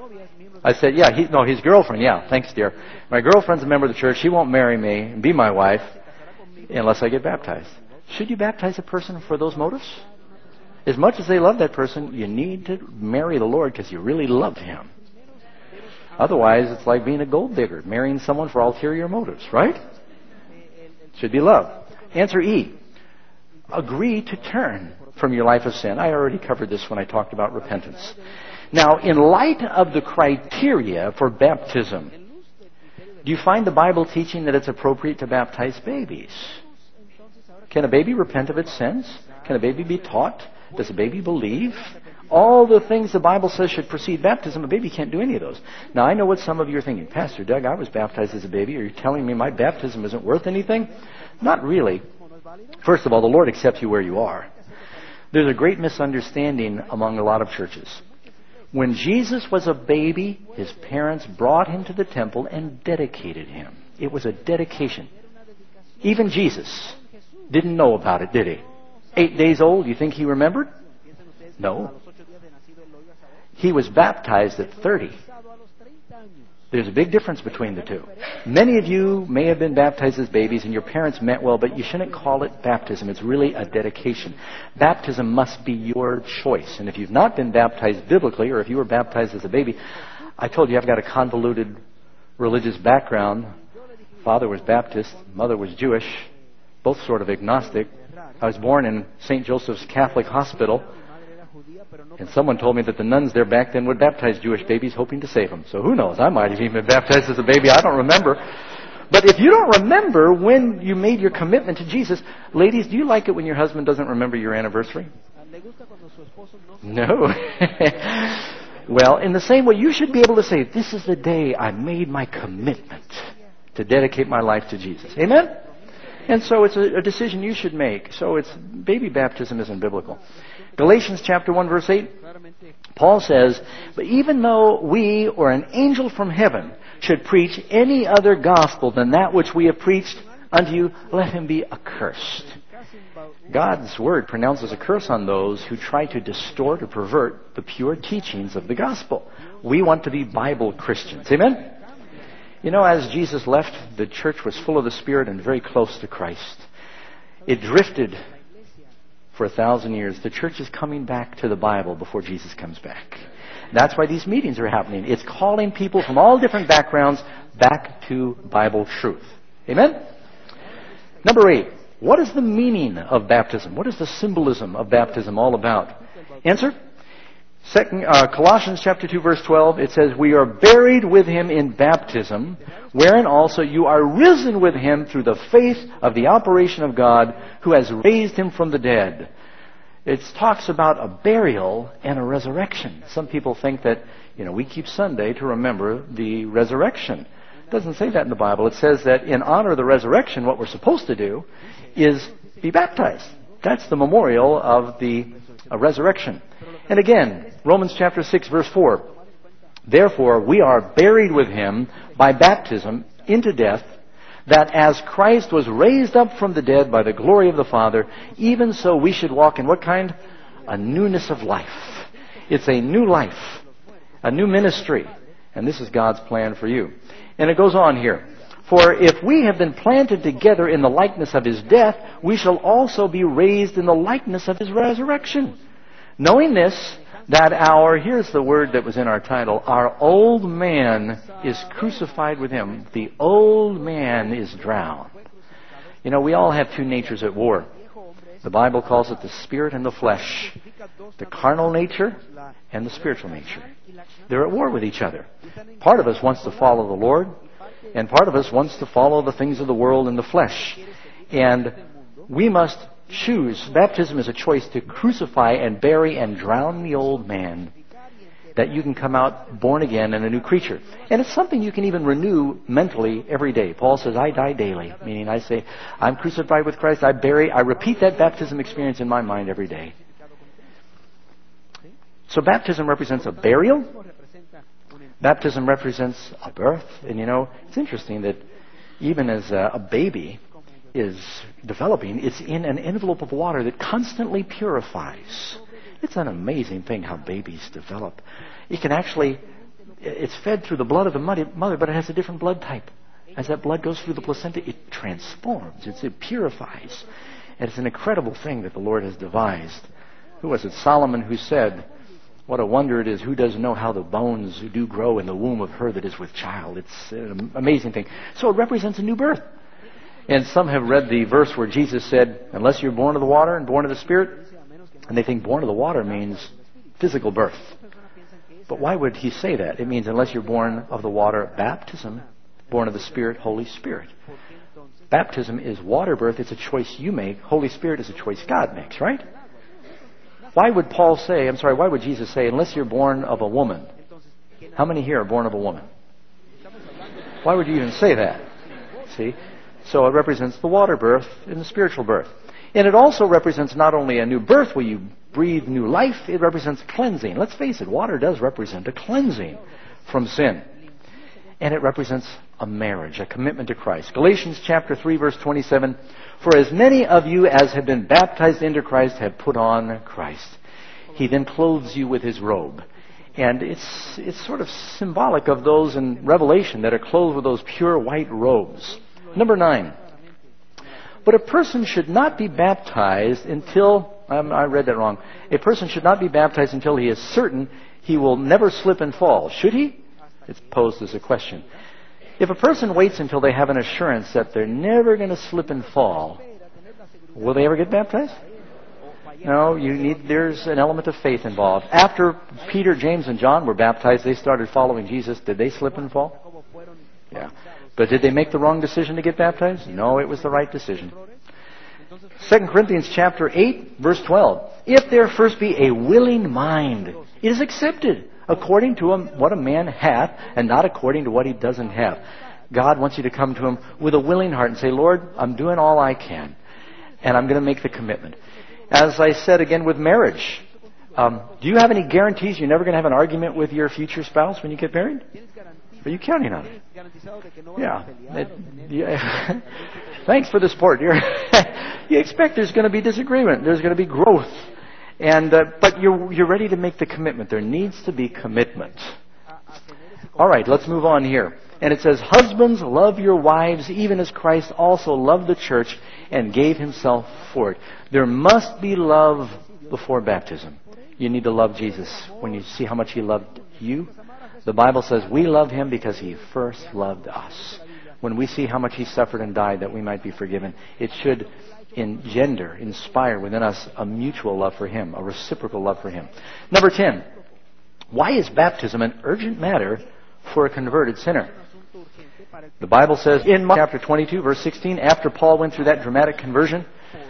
I said, yeah, he, no, his girlfriend, yeah, thanks, dear. My girlfriend's a member of the church. She won't marry me and be my wife unless I get baptized. Should you baptize a person for those motives? As much as they love that person, you need to marry the Lord because you really love him. Otherwise, it's like being a gold digger, marrying someone for ulterior motives, right? Should be love. Answer E. Agree to turn from your life of sin. I already covered this when I talked about repentance. Now, in light of the criteria for baptism, do you find the Bible teaching that it's appropriate to baptize babies? Can a baby repent of its sins? Can a baby be taught? Does a baby believe? All the things the Bible says should precede baptism, a baby can't do any of those. Now, I know what some of you are thinking. Pastor Doug, I was baptized as a baby. Are you telling me my baptism isn't worth anything? Not really. First of all, the Lord accepts you where you are. There's a great misunderstanding among a lot of churches. When Jesus was a baby, his parents brought him to the temple and dedicated him. It was a dedication. Even Jesus didn't know about it, did he? Eight days old, you think he remembered? No. He was baptized at thirty. There's a big difference between the two. Many of you may have been baptized as babies and your parents meant well, but you shouldn't call it baptism. It's really a dedication. Baptism must be your choice. And if you've not been baptized biblically, or if you were baptized as a baby, I told you I've got a convoluted religious background. Father was Baptist, mother was Jewish, both sort of agnostic. I was born in Saint Joseph's Catholic Hospital. And someone told me that the nuns there back then would baptize Jewish babies hoping to save them. So who knows? I might have even been baptized as a baby. I don't remember. But if you don't remember when you made your commitment to Jesus, ladies, do you like it when your husband doesn't remember your anniversary? No. Well, in the same way, you should be able to say, this is the day I made my commitment to dedicate my life to Jesus. Amen? And so it's a, a decision you should make. So it's baby baptism isn't biblical. Galatians chapter one verse eight, Paul says, but even though we or an angel from heaven should preach any other gospel than that which we have preached unto you, let him be accursed. God's word pronounces a curse on those who try to distort or pervert the pure teachings of the gospel. We want to be Bible Christians. Amen? You know, as Jesus left, the church was full of the Spirit and very close to Christ. It drifted for a thousand years. The church is coming back to the Bible before Jesus comes back. That's why these meetings are happening. It's calling people from all different backgrounds back to Bible truth. Amen? Number eight. What is the meaning of baptism? What is the symbolism of baptism all about? Answer? Second, uh, Colossians chapter two verse twelve, it says, we are buried with him in baptism, wherein also you are risen with him through the faith of the operation of God, who has raised him from the dead. It talks about a burial and a resurrection. Some people think that, you know, we keep Sunday to remember the resurrection. It doesn't say that in the Bible. It says that in honor of the resurrection, what we're supposed to do is be baptized. That's the memorial of the uh, resurrection. And again, Romans chapter six verse four. Therefore, we are buried with him by baptism into death, that as Christ was raised up from the dead by the glory of the Father, even so we should walk in what kind? A newness of life. It's a new life, a new ministry. And this is God's plan for you. And it goes on here. For if we have been planted together in the likeness of his death, we shall also be raised in the likeness of his resurrection. Knowing this, that our, here's the word that was in our title, our old man is crucified with him. The old man is drowned. You know, we all have two natures at war. The Bible calls it the spirit and the flesh. The carnal nature and the spiritual nature. They're at war with each other. Part of us wants to follow the Lord, and part of us wants to follow the things of the world and the flesh. And we must choose. Baptism is a choice to crucify and bury and drown the old man, that you can come out born again and a new creature. And it's something you can even renew mentally every day. Paul says, I die daily, meaning I say, I'm crucified with Christ, I bury, I repeat that baptism experience in my mind every day. So baptism represents a burial. Baptism represents a birth. And you know, it's interesting that even as a, a baby is developing, it's in an envelope of water that constantly purifies. It's an amazing thing how babies develop. It can actually it's fed through the blood of the mother, but it has a different blood type. As that blood goes through the placenta, it transforms. It's, it purifies. And it's an incredible thing that the Lord has devised. Who was it? Solomon, who said, what a wonder it is. Who doesn't know how the bones do grow in the womb of her that is with child? It's an amazing thing. So it represents a new birth. And some have read the verse where Jesus said, unless you're born of the water and born of the Spirit, and they think born of the water means physical birth. But why would he say that? It means unless you're born of the water, baptism, born of the Spirit, Holy Spirit. Baptism is water birth. It's a choice you make. Holy Spirit is a choice God makes, right? Why would Paul say, I'm sorry, why would Jesus say, unless you're born of a woman? How many here are born of a woman? Why would you even say that? See? So it represents the water birth and the spiritual birth. And it also represents not only a new birth where you breathe new life, it represents cleansing. Let's face it, water does represent a cleansing from sin. And it represents a marriage, a commitment to Christ. Galatians chapter three, verse twenty-seven, for as many of you as have been baptized into Christ have put on Christ. He then clothes you with his robe. And it's it's sort of symbolic of those in Revelation that are clothed with those pure white robes. Number nine. But a person should not be baptized until, um, I read that wrong. A person should not be baptized until he is certain he will never slip and fall. Should he? It's posed as a question. If a person waits until they have an assurance that they're never going to slip and fall, will they ever get baptized? No, you need, there's an element of faith involved. After Peter, James, and John were baptized, they started following Jesus. Did they slip and fall? Yeah. But did they make the wrong decision to get baptized? No, it was the right decision. Second Corinthians chapter eight, verse twelve. If there first be a willing mind, it is accepted according to what a man hath, and not according to what he doesn't have. God wants you to come to him with a willing heart and say, Lord, I'm doing all I can, and I'm going to make the commitment. As I said again with marriage, um, do you have any guarantees you're never going to have an argument with your future spouse when you get married? Are you counting on it? Yeah. It, yeah. Thanks for the support. You're you expect there's going to be disagreement. There's going to be growth. And uh, but you're you're ready to make the commitment. There needs to be commitment. All right, let's move on here. And it says, husbands, love your wives, even as Christ also loved the church and gave himself for it. There must be love before baptism. You need to love Jesus when you see how much he loved you. The Bible says we love him because he first loved us. When we see how much he suffered and died that we might be forgiven, it should engender, inspire within us a mutual love for him, a reciprocal love for him. Number ten, why is baptism an urgent matter for a converted sinner? The Bible says in Mark chapter twenty-two, verse sixteen, after Paul went through that dramatic conversion,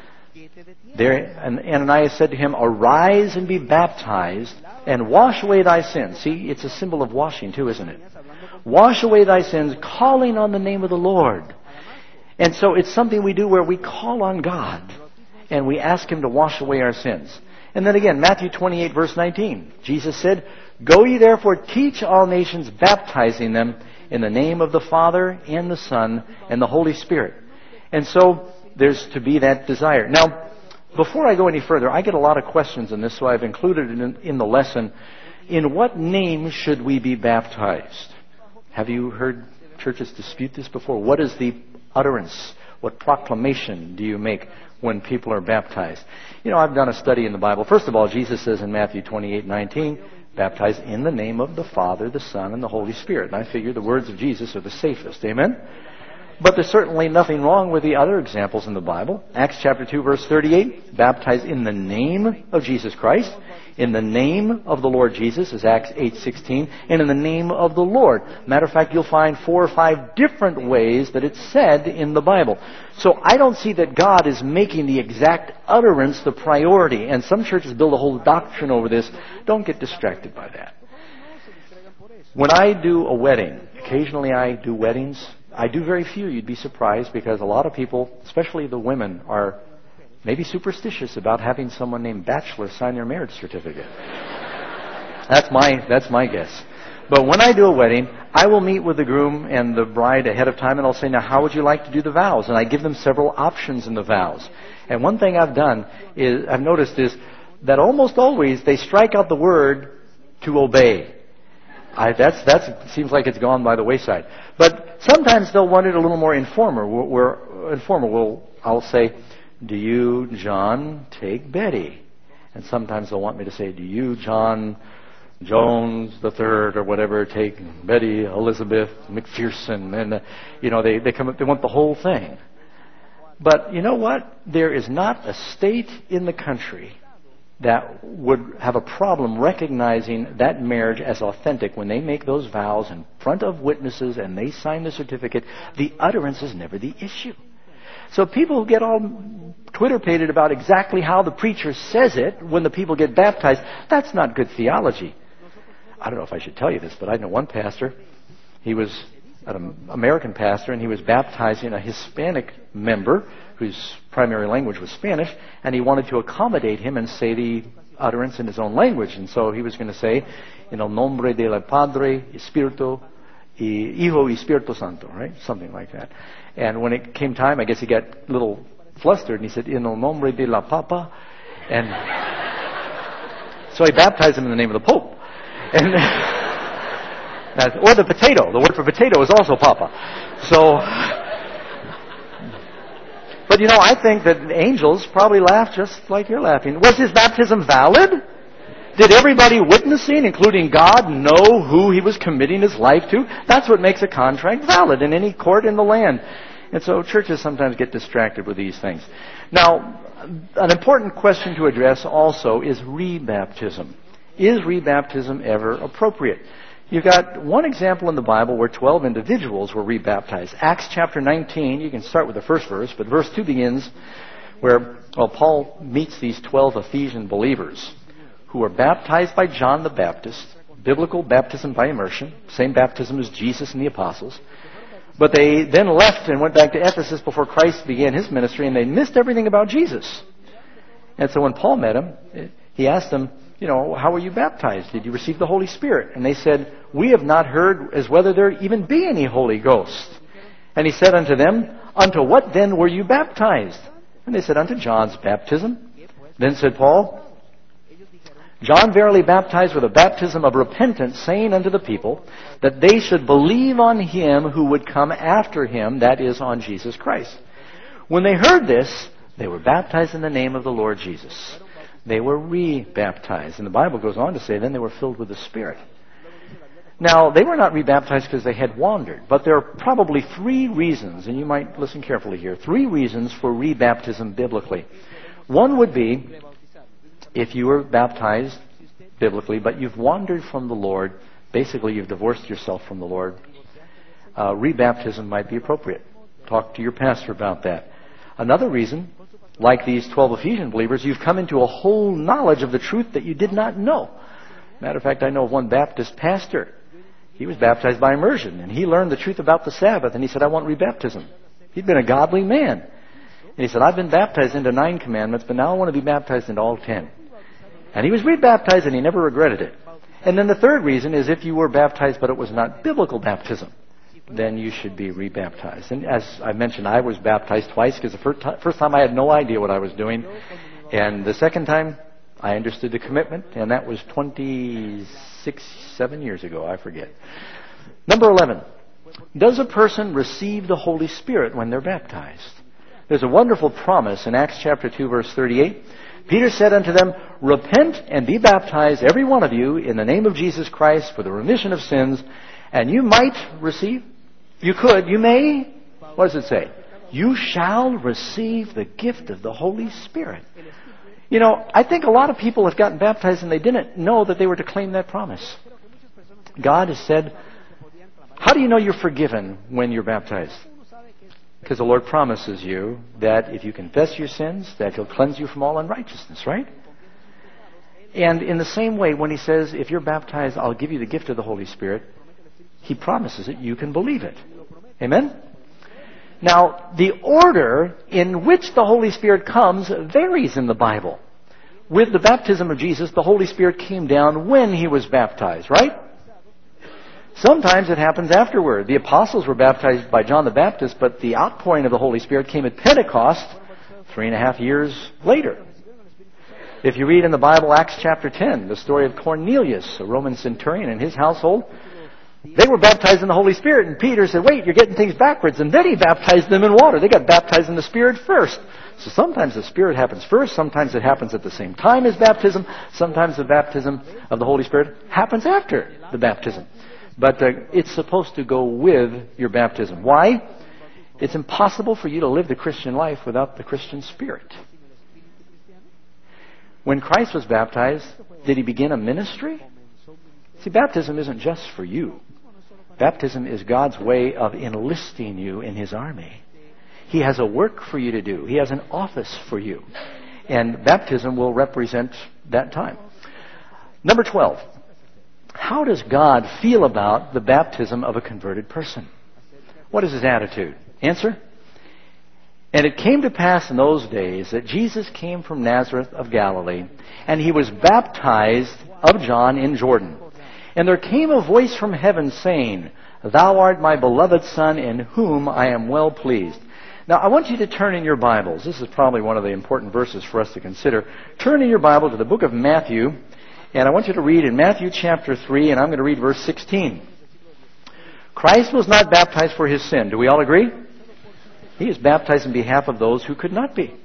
there Ananias said to him, arise and be baptized and wash away thy sins. See, it's a symbol of washing too, isn't it? Wash away thy sins, calling on the name of the Lord. And so it's something we do where we call on God and we ask him to wash away our sins. And then again, Matthew twenty-eight, verse nineteen, Jesus said, go ye therefore teach all nations, baptizing them in the name of the Father and the Son and the Holy Spirit. And so there's to be that desire. Now, before I go any further, I get a lot of questions in this, so I've included it in, in the lesson. In what name should we be baptized? Have you heard churches dispute this before? What is the utterance? What proclamation do you make when people are baptized? You know, I've done a study in the Bible. First of all, Jesus says in Matthew twenty-eight nineteen, baptize in the name of the Father, the Son, and the Holy Spirit. And I figure the words of Jesus are the safest. Amen? But there's certainly nothing wrong with the other examples in the Bible. Acts chapter two, verse thirty-eight, baptize in the name of Jesus Christ. In the name of the Lord Jesus is Acts eight sixteen. And in the name of the Lord. Matter of fact, you'll find four or five different ways that it's said in the Bible. So I don't see that God is making the exact utterance the priority. And some churches build a whole doctrine over this. Don't get distracted by that. When I do a wedding, occasionally I do weddings. I do very few, you'd be surprised, because a lot of people, especially the women, are maybe superstitious about having someone named Bachelor sign their marriage certificate. That's my that's my guess. But when I do a wedding, I will meet with the groom and the bride ahead of time, and I'll say, now, how would you like to do the vows? And I give them several options in the vows. And one thing I've done is, I've noticed is, that almost always they strike out the word to obey. I, that's that's seems like it's gone by the wayside. But sometimes they'll want it a little more informal. Where, where informal, will I'll say, "Do you, John, take Betty?" And sometimes they'll want me to say, "Do you, John Jones the third or whatever, take Betty Elizabeth McPherson?" And uh, you know, they they come they want the whole thing. But you know what? There is not a state in the country that would have a problem recognizing that marriage as authentic when they make those vows in front of witnesses and they sign the certificate. The utterance is never the issue. So people who get all Twitter-pated about exactly how the preacher says it when the people get baptized, that's not good theology. I don't know if I should tell you this, but I know one pastor. He was an American pastor, and he was baptizing a Hispanic member whose primary language was Spanish, and he wanted to accommodate him and say the utterance in his own language. And so he was going to say, in el nombre del Padre, Espíritu, y Hijo y Espíritu Santo, right? Something like that. And when it came time, I guess he got a little flustered, and he said, in el nombre de la Papa. And so he baptized him in the name of the Pope. And or the potato. The word for potato is also Papa. So, but you know, I think that angels probably laughed just like you're laughing. Was his baptism valid? Did everybody witnessing, including God, know who he was committing his life to? That's what makes a contract valid in any court in the land. And so churches sometimes get distracted with these things. Now, an important question to address also is rebaptism. Is rebaptism ever appropriate? You've got one example in the Bible where twelve individuals were rebaptized. Acts chapter nineteen, you can start with the first verse, but verse two begins where well, Paul meets these twelve Ephesian believers who were baptized by John the Baptist, biblical baptism by immersion, same baptism as Jesus and the apostles. But they then left and went back to Ephesus before Christ began his ministry, and they missed everything about Jesus. And so when Paul met them, he asked them, you know, how were you baptized? Did you receive the Holy Spirit? And they said, we have not heard as whether there even be any Holy Ghost. And he said unto them, unto what then were you baptized? And they said, unto John's baptism. Then said Paul, John verily baptized with a baptism of repentance, saying unto the people that they should believe on him who would come after him, that is, on Jesus Christ. When they heard this, they were baptized in the name of the Lord Jesus. They were re-baptized. And the Bible goes on to say, then they were filled with the Spirit. Now, they were not re-baptized because they had wandered, but there are probably three reasons, and you might listen carefully here, three reasons for re-baptism biblically. One would be, if you were baptized biblically, but you've wandered from the Lord, basically you've divorced yourself from the Lord, uh, re-baptism might be appropriate. Talk to your pastor about that. Another reason, like these twelve Ephesian believers, you've come into a whole knowledge of the truth that you did not know. Matter of fact, I know of one Baptist pastor. He was baptized by immersion, and he learned the truth about the Sabbath, and he said, I want rebaptism. He'd been a godly man. And he said, I've been baptized into nine commandments, but now I want to be baptized into all ten. And he was rebaptized, and he never regretted it. And then the third reason is if you were baptized, but it was not biblical baptism, then you should be rebaptized. And as I mentioned, I was baptized twice because the first time I had no idea what I was doing. And the second time, I understood the commitment, and that was twenty-six, seven years ago, I forget. Number eleven, does a person receive the Holy Spirit when they're baptized? There's a wonderful promise in Acts chapter two, verse thirty-eight. Peter said unto them, repent and be baptized, every one of you, in the name of Jesus Christ for the remission of sins, and you might receive, you could, you may, what does it say? You shall receive the gift of the Holy Spirit. You know, I think a lot of people have gotten baptized and they didn't know that they were to claim that promise. God has said, how do you know you're forgiven when you're baptized? Because the Lord promises you that if you confess your sins, that He'll cleanse you from all unrighteousness, right? And in the same way, when He says, if you're baptized, I'll give you the gift of the Holy Spirit, He promises it, you can believe it. Amen? Now, the order in which the Holy Spirit comes varies in the Bible. With the baptism of Jesus, the Holy Spirit came down when He was baptized, right? Sometimes it happens afterward. The apostles were baptized by John the Baptist, but the outpouring of the Holy Spirit came at Pentecost three and a half years later. If you read in the Bible, Acts chapter ten, the story of Cornelius, a Roman centurion, and his household, they were baptized in the Holy Spirit, and Peter said, wait, you're getting things backwards. And then he baptized them in water. They got baptized in the Spirit first. So sometimes the Spirit happens first, sometimes it happens at the same time as baptism, sometimes the baptism of the Holy Spirit happens after the baptism. But uh, it's supposed to go with your baptism. Why? It's impossible for you to live the Christian life without the Christian Spirit. When Christ was baptized, did He begin a ministry? See, baptism isn't just for you. Baptism is God's way of enlisting you in His army. He has a work for you to do. He has an office for you. And baptism will represent that time. Number twelve. How does God feel about the baptism of a converted person? What is His attitude? Answer. And it came to pass in those days that Jesus came from Nazareth of Galilee, and He was baptized of John in Jordan. And there came a voice from heaven saying, Thou art my beloved Son, in whom I am well pleased. Now, I want you to turn in your Bibles. This is probably one of the important verses for us to consider. Turn in your Bible to the book of Matthew, and I want you to read in Matthew chapter three, and I'm going to read verse sixteen. Christ was not baptized for His sin. Do we all agree? He is baptized in behalf of those who could not be.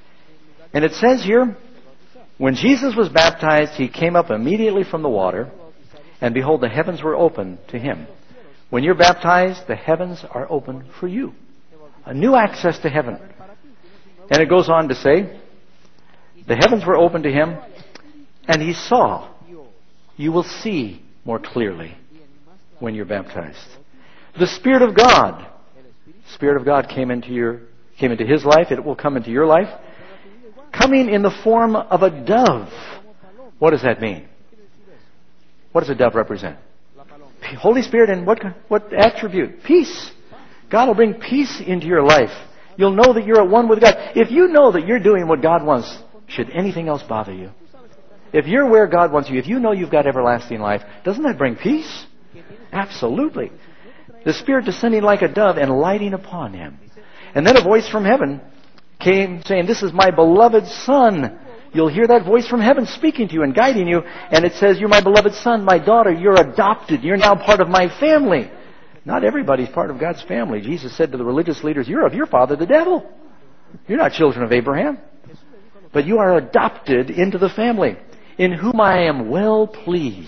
And it says here, when Jesus was baptized, He came up immediately from the water, and behold, the heavens were open to Him. When you're baptized, the heavens are open for you. A new access to heaven. And it goes on to say, the heavens were open to Him, and He saw. You will see more clearly when you're baptized. The Spirit of God. Spirit of God came into your, came into His life. It will come into your life. Coming in the form of a dove. What does that mean? What does a dove represent? Holy Spirit, and what, what attribute? Peace. God will bring peace into your life. You'll know that you're at one with God. If you know that you're doing what God wants, should anything else bother you? If you're where God wants you, if you know you've got everlasting life, doesn't that bring peace? Absolutely. The Spirit descending like a dove and lighting upon Him. And then a voice from heaven came saying, This is my beloved Son. You'll hear that voice from heaven speaking to you and guiding you. And it says, You're my beloved Son, my daughter. You're adopted. You're now part of my family. Not everybody's part of God's family. Jesus said to the religious leaders, You're of your father, the devil. You're not children of Abraham. But you are adopted into the family, in whom I am well pleased.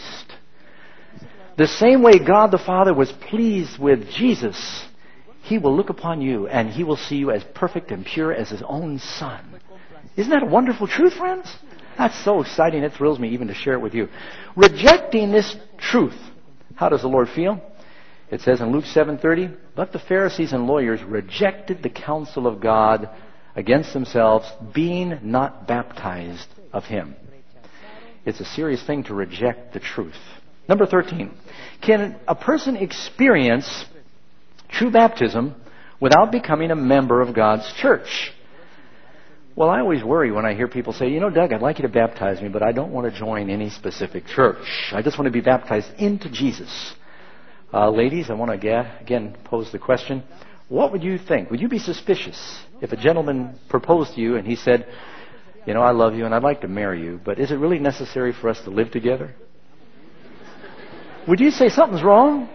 The same way God the Father was pleased with Jesus, He will look upon you and He will see you as perfect and pure as His own Son. Isn't that a wonderful truth, friends? That's so exciting. It thrills me even to share it with you. Rejecting this truth, how does the Lord feel? It says in Luke seven thirty, But the Pharisees and lawyers rejected the counsel of God against themselves, being not baptized of Him. It's a serious thing to reject the truth. Number thirteen. Can a person experience true baptism without becoming a member of God's church? Well, I always worry when I hear people say, you know, Doug, I'd like you to baptize me, but I don't want to join any specific church. I just want to be baptized into Jesus. Uh, ladies, I want to again, again pose the question, what would you think? Would you be suspicious if a gentleman proposed to you and he said, you know, I love you and I'd like to marry you, but is it really necessary for us to live together? Would you say something's wrong?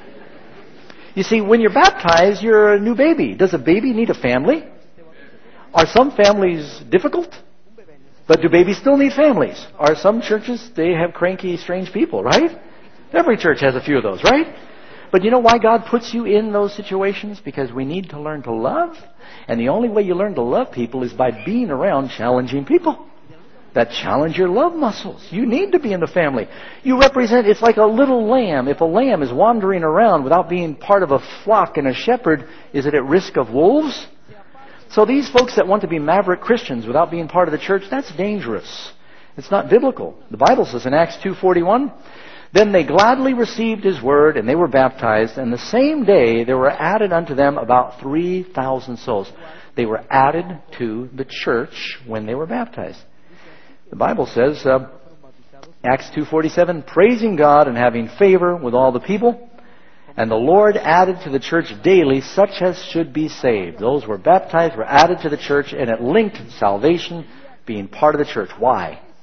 You see, when you're baptized, you're a new baby. Does a baby need a family? Are some families difficult? But do babies still need families? Are some churches, they have cranky, strange people, right? Every church has a few of those, right? But you know why God puts you in those situations? Because we need to learn to love. And the only way you learn to love people is by being around challenging people that challenge your love muscles. You need to be in the family. You represent, it's like a little lamb. If a lamb is wandering around without being part of a flock and a shepherd, is it at risk of wolves? So these folks that want to be maverick Christians without being part of the church, that's dangerous. It's not biblical. The Bible says in Acts two forty-one, Then they gladly received His word, and they were baptized, and the same day there were added unto them about three thousand souls. They were added to the church when they were baptized. The Bible says, uh, Acts two forty-seven, praising God and having favor with all the people. And the Lord added to the church daily such as should be saved. Those who were baptized were added to the church, and it linked salvation, being part of the church. Why?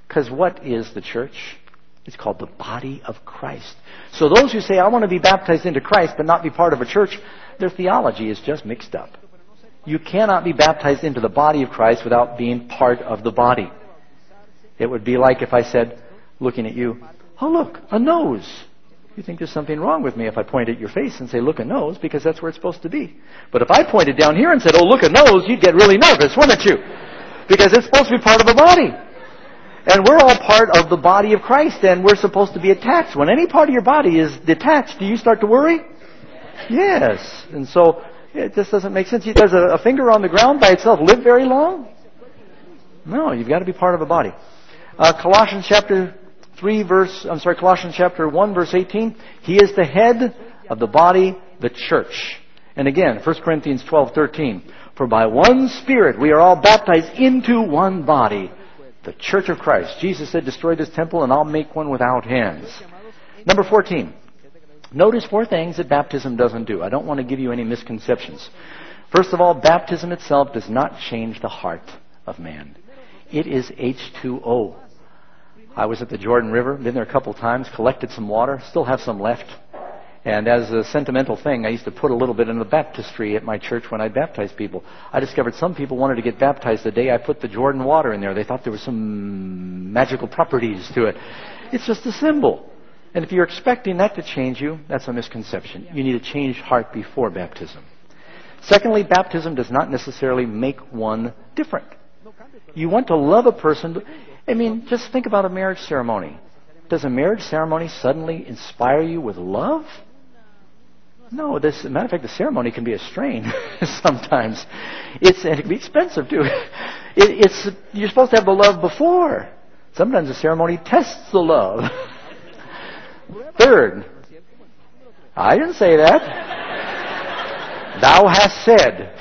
Because what is the church? It's called the body of Christ. So those who say, I want to be baptized into Christ but not be part of a church, their theology is just mixed up. You cannot be baptized into the body of Christ without being part of the body. It would be like if I said, looking at you, oh look, a nose. You think there's something wrong with me if I point at your face and say, look, a nose, because that's where it's supposed to be. But if I pointed down here and said, oh, look, a nose, you'd get really nervous, wouldn't you? Because it's supposed to be part of a body. And we're all part of the body of Christ, and we're supposed to be attached. When any part of your body is detached, do you start to worry? Yes. And so it just doesn't make sense. Does a, a finger on the ground by itself live very long? No, you've got to be part of a body. Uh, Colossians chapter three verse, I'm sorry, Colossians chapter one verse eighteen. He is the head of the body, the church. And again, First Corinthians twelve thirteen. For by one Spirit we are all baptized into one body, the church of Christ. Jesus said, destroy this temple and I'll make one without hands. Number fourteen. Notice four things that baptism doesn't do. I don't want to give you any misconceptions. First of all, baptism itself does not change the heart of man. It is H two O. I was at the Jordan River, been there a couple times, collected some water, still have some left. And as a sentimental thing, I used to put a little bit in the baptistry at my church when I baptized people. I discovered some people wanted to get baptized the day I put the Jordan water in there. They thought there were some magical properties to it. It's just a symbol. And if you're expecting that to change you, that's a misconception. You need a changed heart before baptism. Secondly, baptism does not necessarily make one different. You want to love a person. I mean, just think about a marriage ceremony. Does a marriage ceremony suddenly inspire you with love? No, this, as a matter of fact, the ceremony can be a strain sometimes. It's, and it can be expensive too. It, it's, you're supposed to have the love before. Sometimes the ceremony tests the love. Third, I didn't say that. Thou hast said.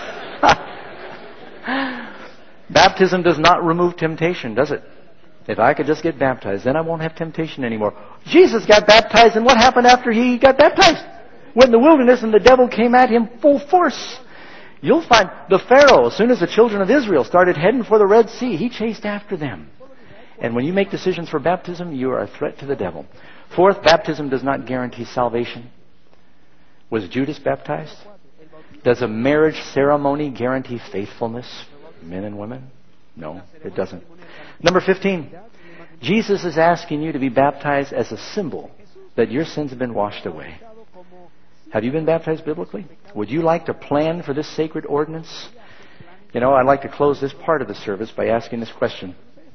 Baptism does not remove temptation, does it? If I could just get baptized, then I won't have temptation anymore. Jesus got baptized, and what happened after he got baptized? Went in the wilderness, and the devil came at him full force. You'll find the Pharaoh, as soon as the children of Israel started heading for the Red Sea, he chased after them. And when you make decisions for baptism, you are a threat to the devil. Fourth, baptism does not guarantee salvation. Was Judas baptized? Does a marriage ceremony guarantee faithfulness, men and women? No, it doesn't. Number fifteen, Jesus is asking you to be baptized as a symbol that your sins have been washed away. Have you been baptized biblically? Would you like to plan for this sacred ordinance? You know, I'd like to close this part of the service by asking this question.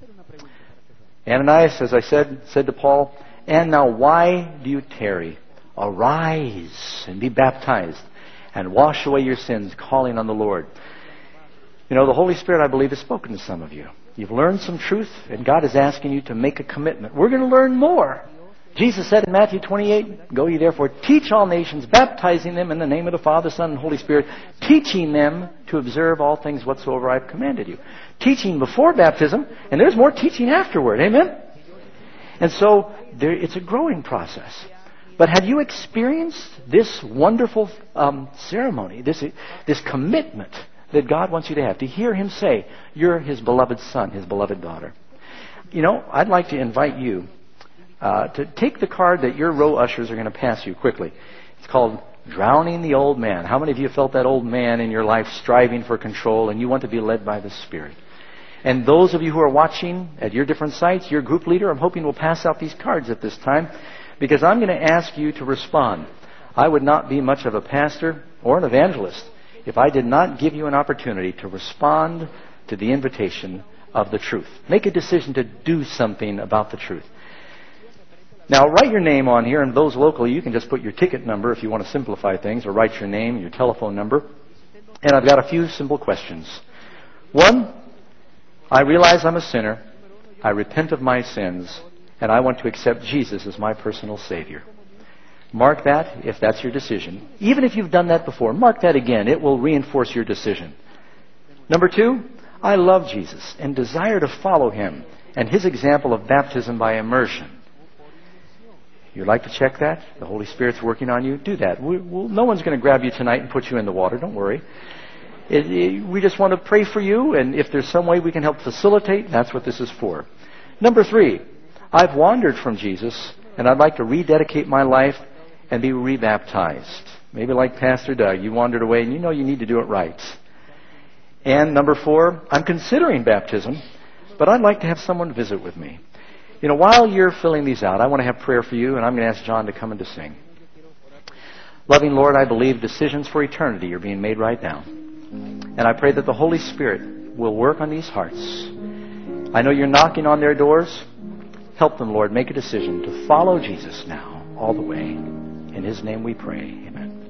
Ananias, as I said, said to Paul, and now why do you tarry? Arise and be baptized and wash away your sins, calling on the Lord. You know, the Holy Spirit, I believe, has spoken to some of you. You've learned some truth, and God is asking you to make a commitment. We're going to learn more. Jesus said in Matthew twenty-eight, go ye therefore, teach all nations, baptizing them in the name of the Father, Son, and Holy Spirit, teaching them to observe all things whatsoever I've commanded you. Teaching before baptism, and there's more teaching afterward. Amen? And so, there, it's a growing process. But have you experienced this wonderful um, ceremony, this, this commitment that God wants you to have, to hear Him say, you're His beloved son, His beloved daughter? You know, I'd like to invite you uh, to take the card that your row ushers are going to pass you quickly. It's called Drowning the Old Man. How many of you felt that old man in your life striving for control and you want to be led by the Spirit? And those of you who are watching at your different sites, your group leader, I'm hoping will pass out these cards at this time, because I'm going to ask you to respond. I would not be much of a pastor or an evangelist if I did not give you an opportunity to respond to the invitation of the truth. Make a decision to do something about the truth. Now, write your name on here, and those locally, you can just put your ticket number if you want to simplify things, or write your name, your telephone number. And I've got a few simple questions. One, I realize I'm a sinner. I repent of my sins, and I want to accept Jesus as my personal Savior. Mark that if that's your decision. Even if you've done that before, mark that again. It will reinforce your decision. Number two, I love Jesus and desire to follow Him and His example of baptism by immersion. You'd like to check that? The Holy Spirit's working on you? Do that. We, we'll, no one's going to grab you tonight and put you in the water. Don't worry. It, it, we just want to pray for you, and if there's some way we can help facilitate, that's what this is for. Number three, I've wandered from Jesus, and I'd like to rededicate my life and be rebaptized. Maybe like Pastor Doug, you wandered away and you know you need to do it right. And number four, I'm considering baptism, but I'd like to have someone visit with me. You know, while you're filling these out, I want to have prayer for you, and I'm going to ask John to come and to sing. Loving Lord, I believe decisions for eternity are being made right now. And I pray that the Holy Spirit will work on these hearts. I know you're knocking on their doors. Help them, Lord, make a decision to follow Jesus now all the way. In His name we pray. Amen.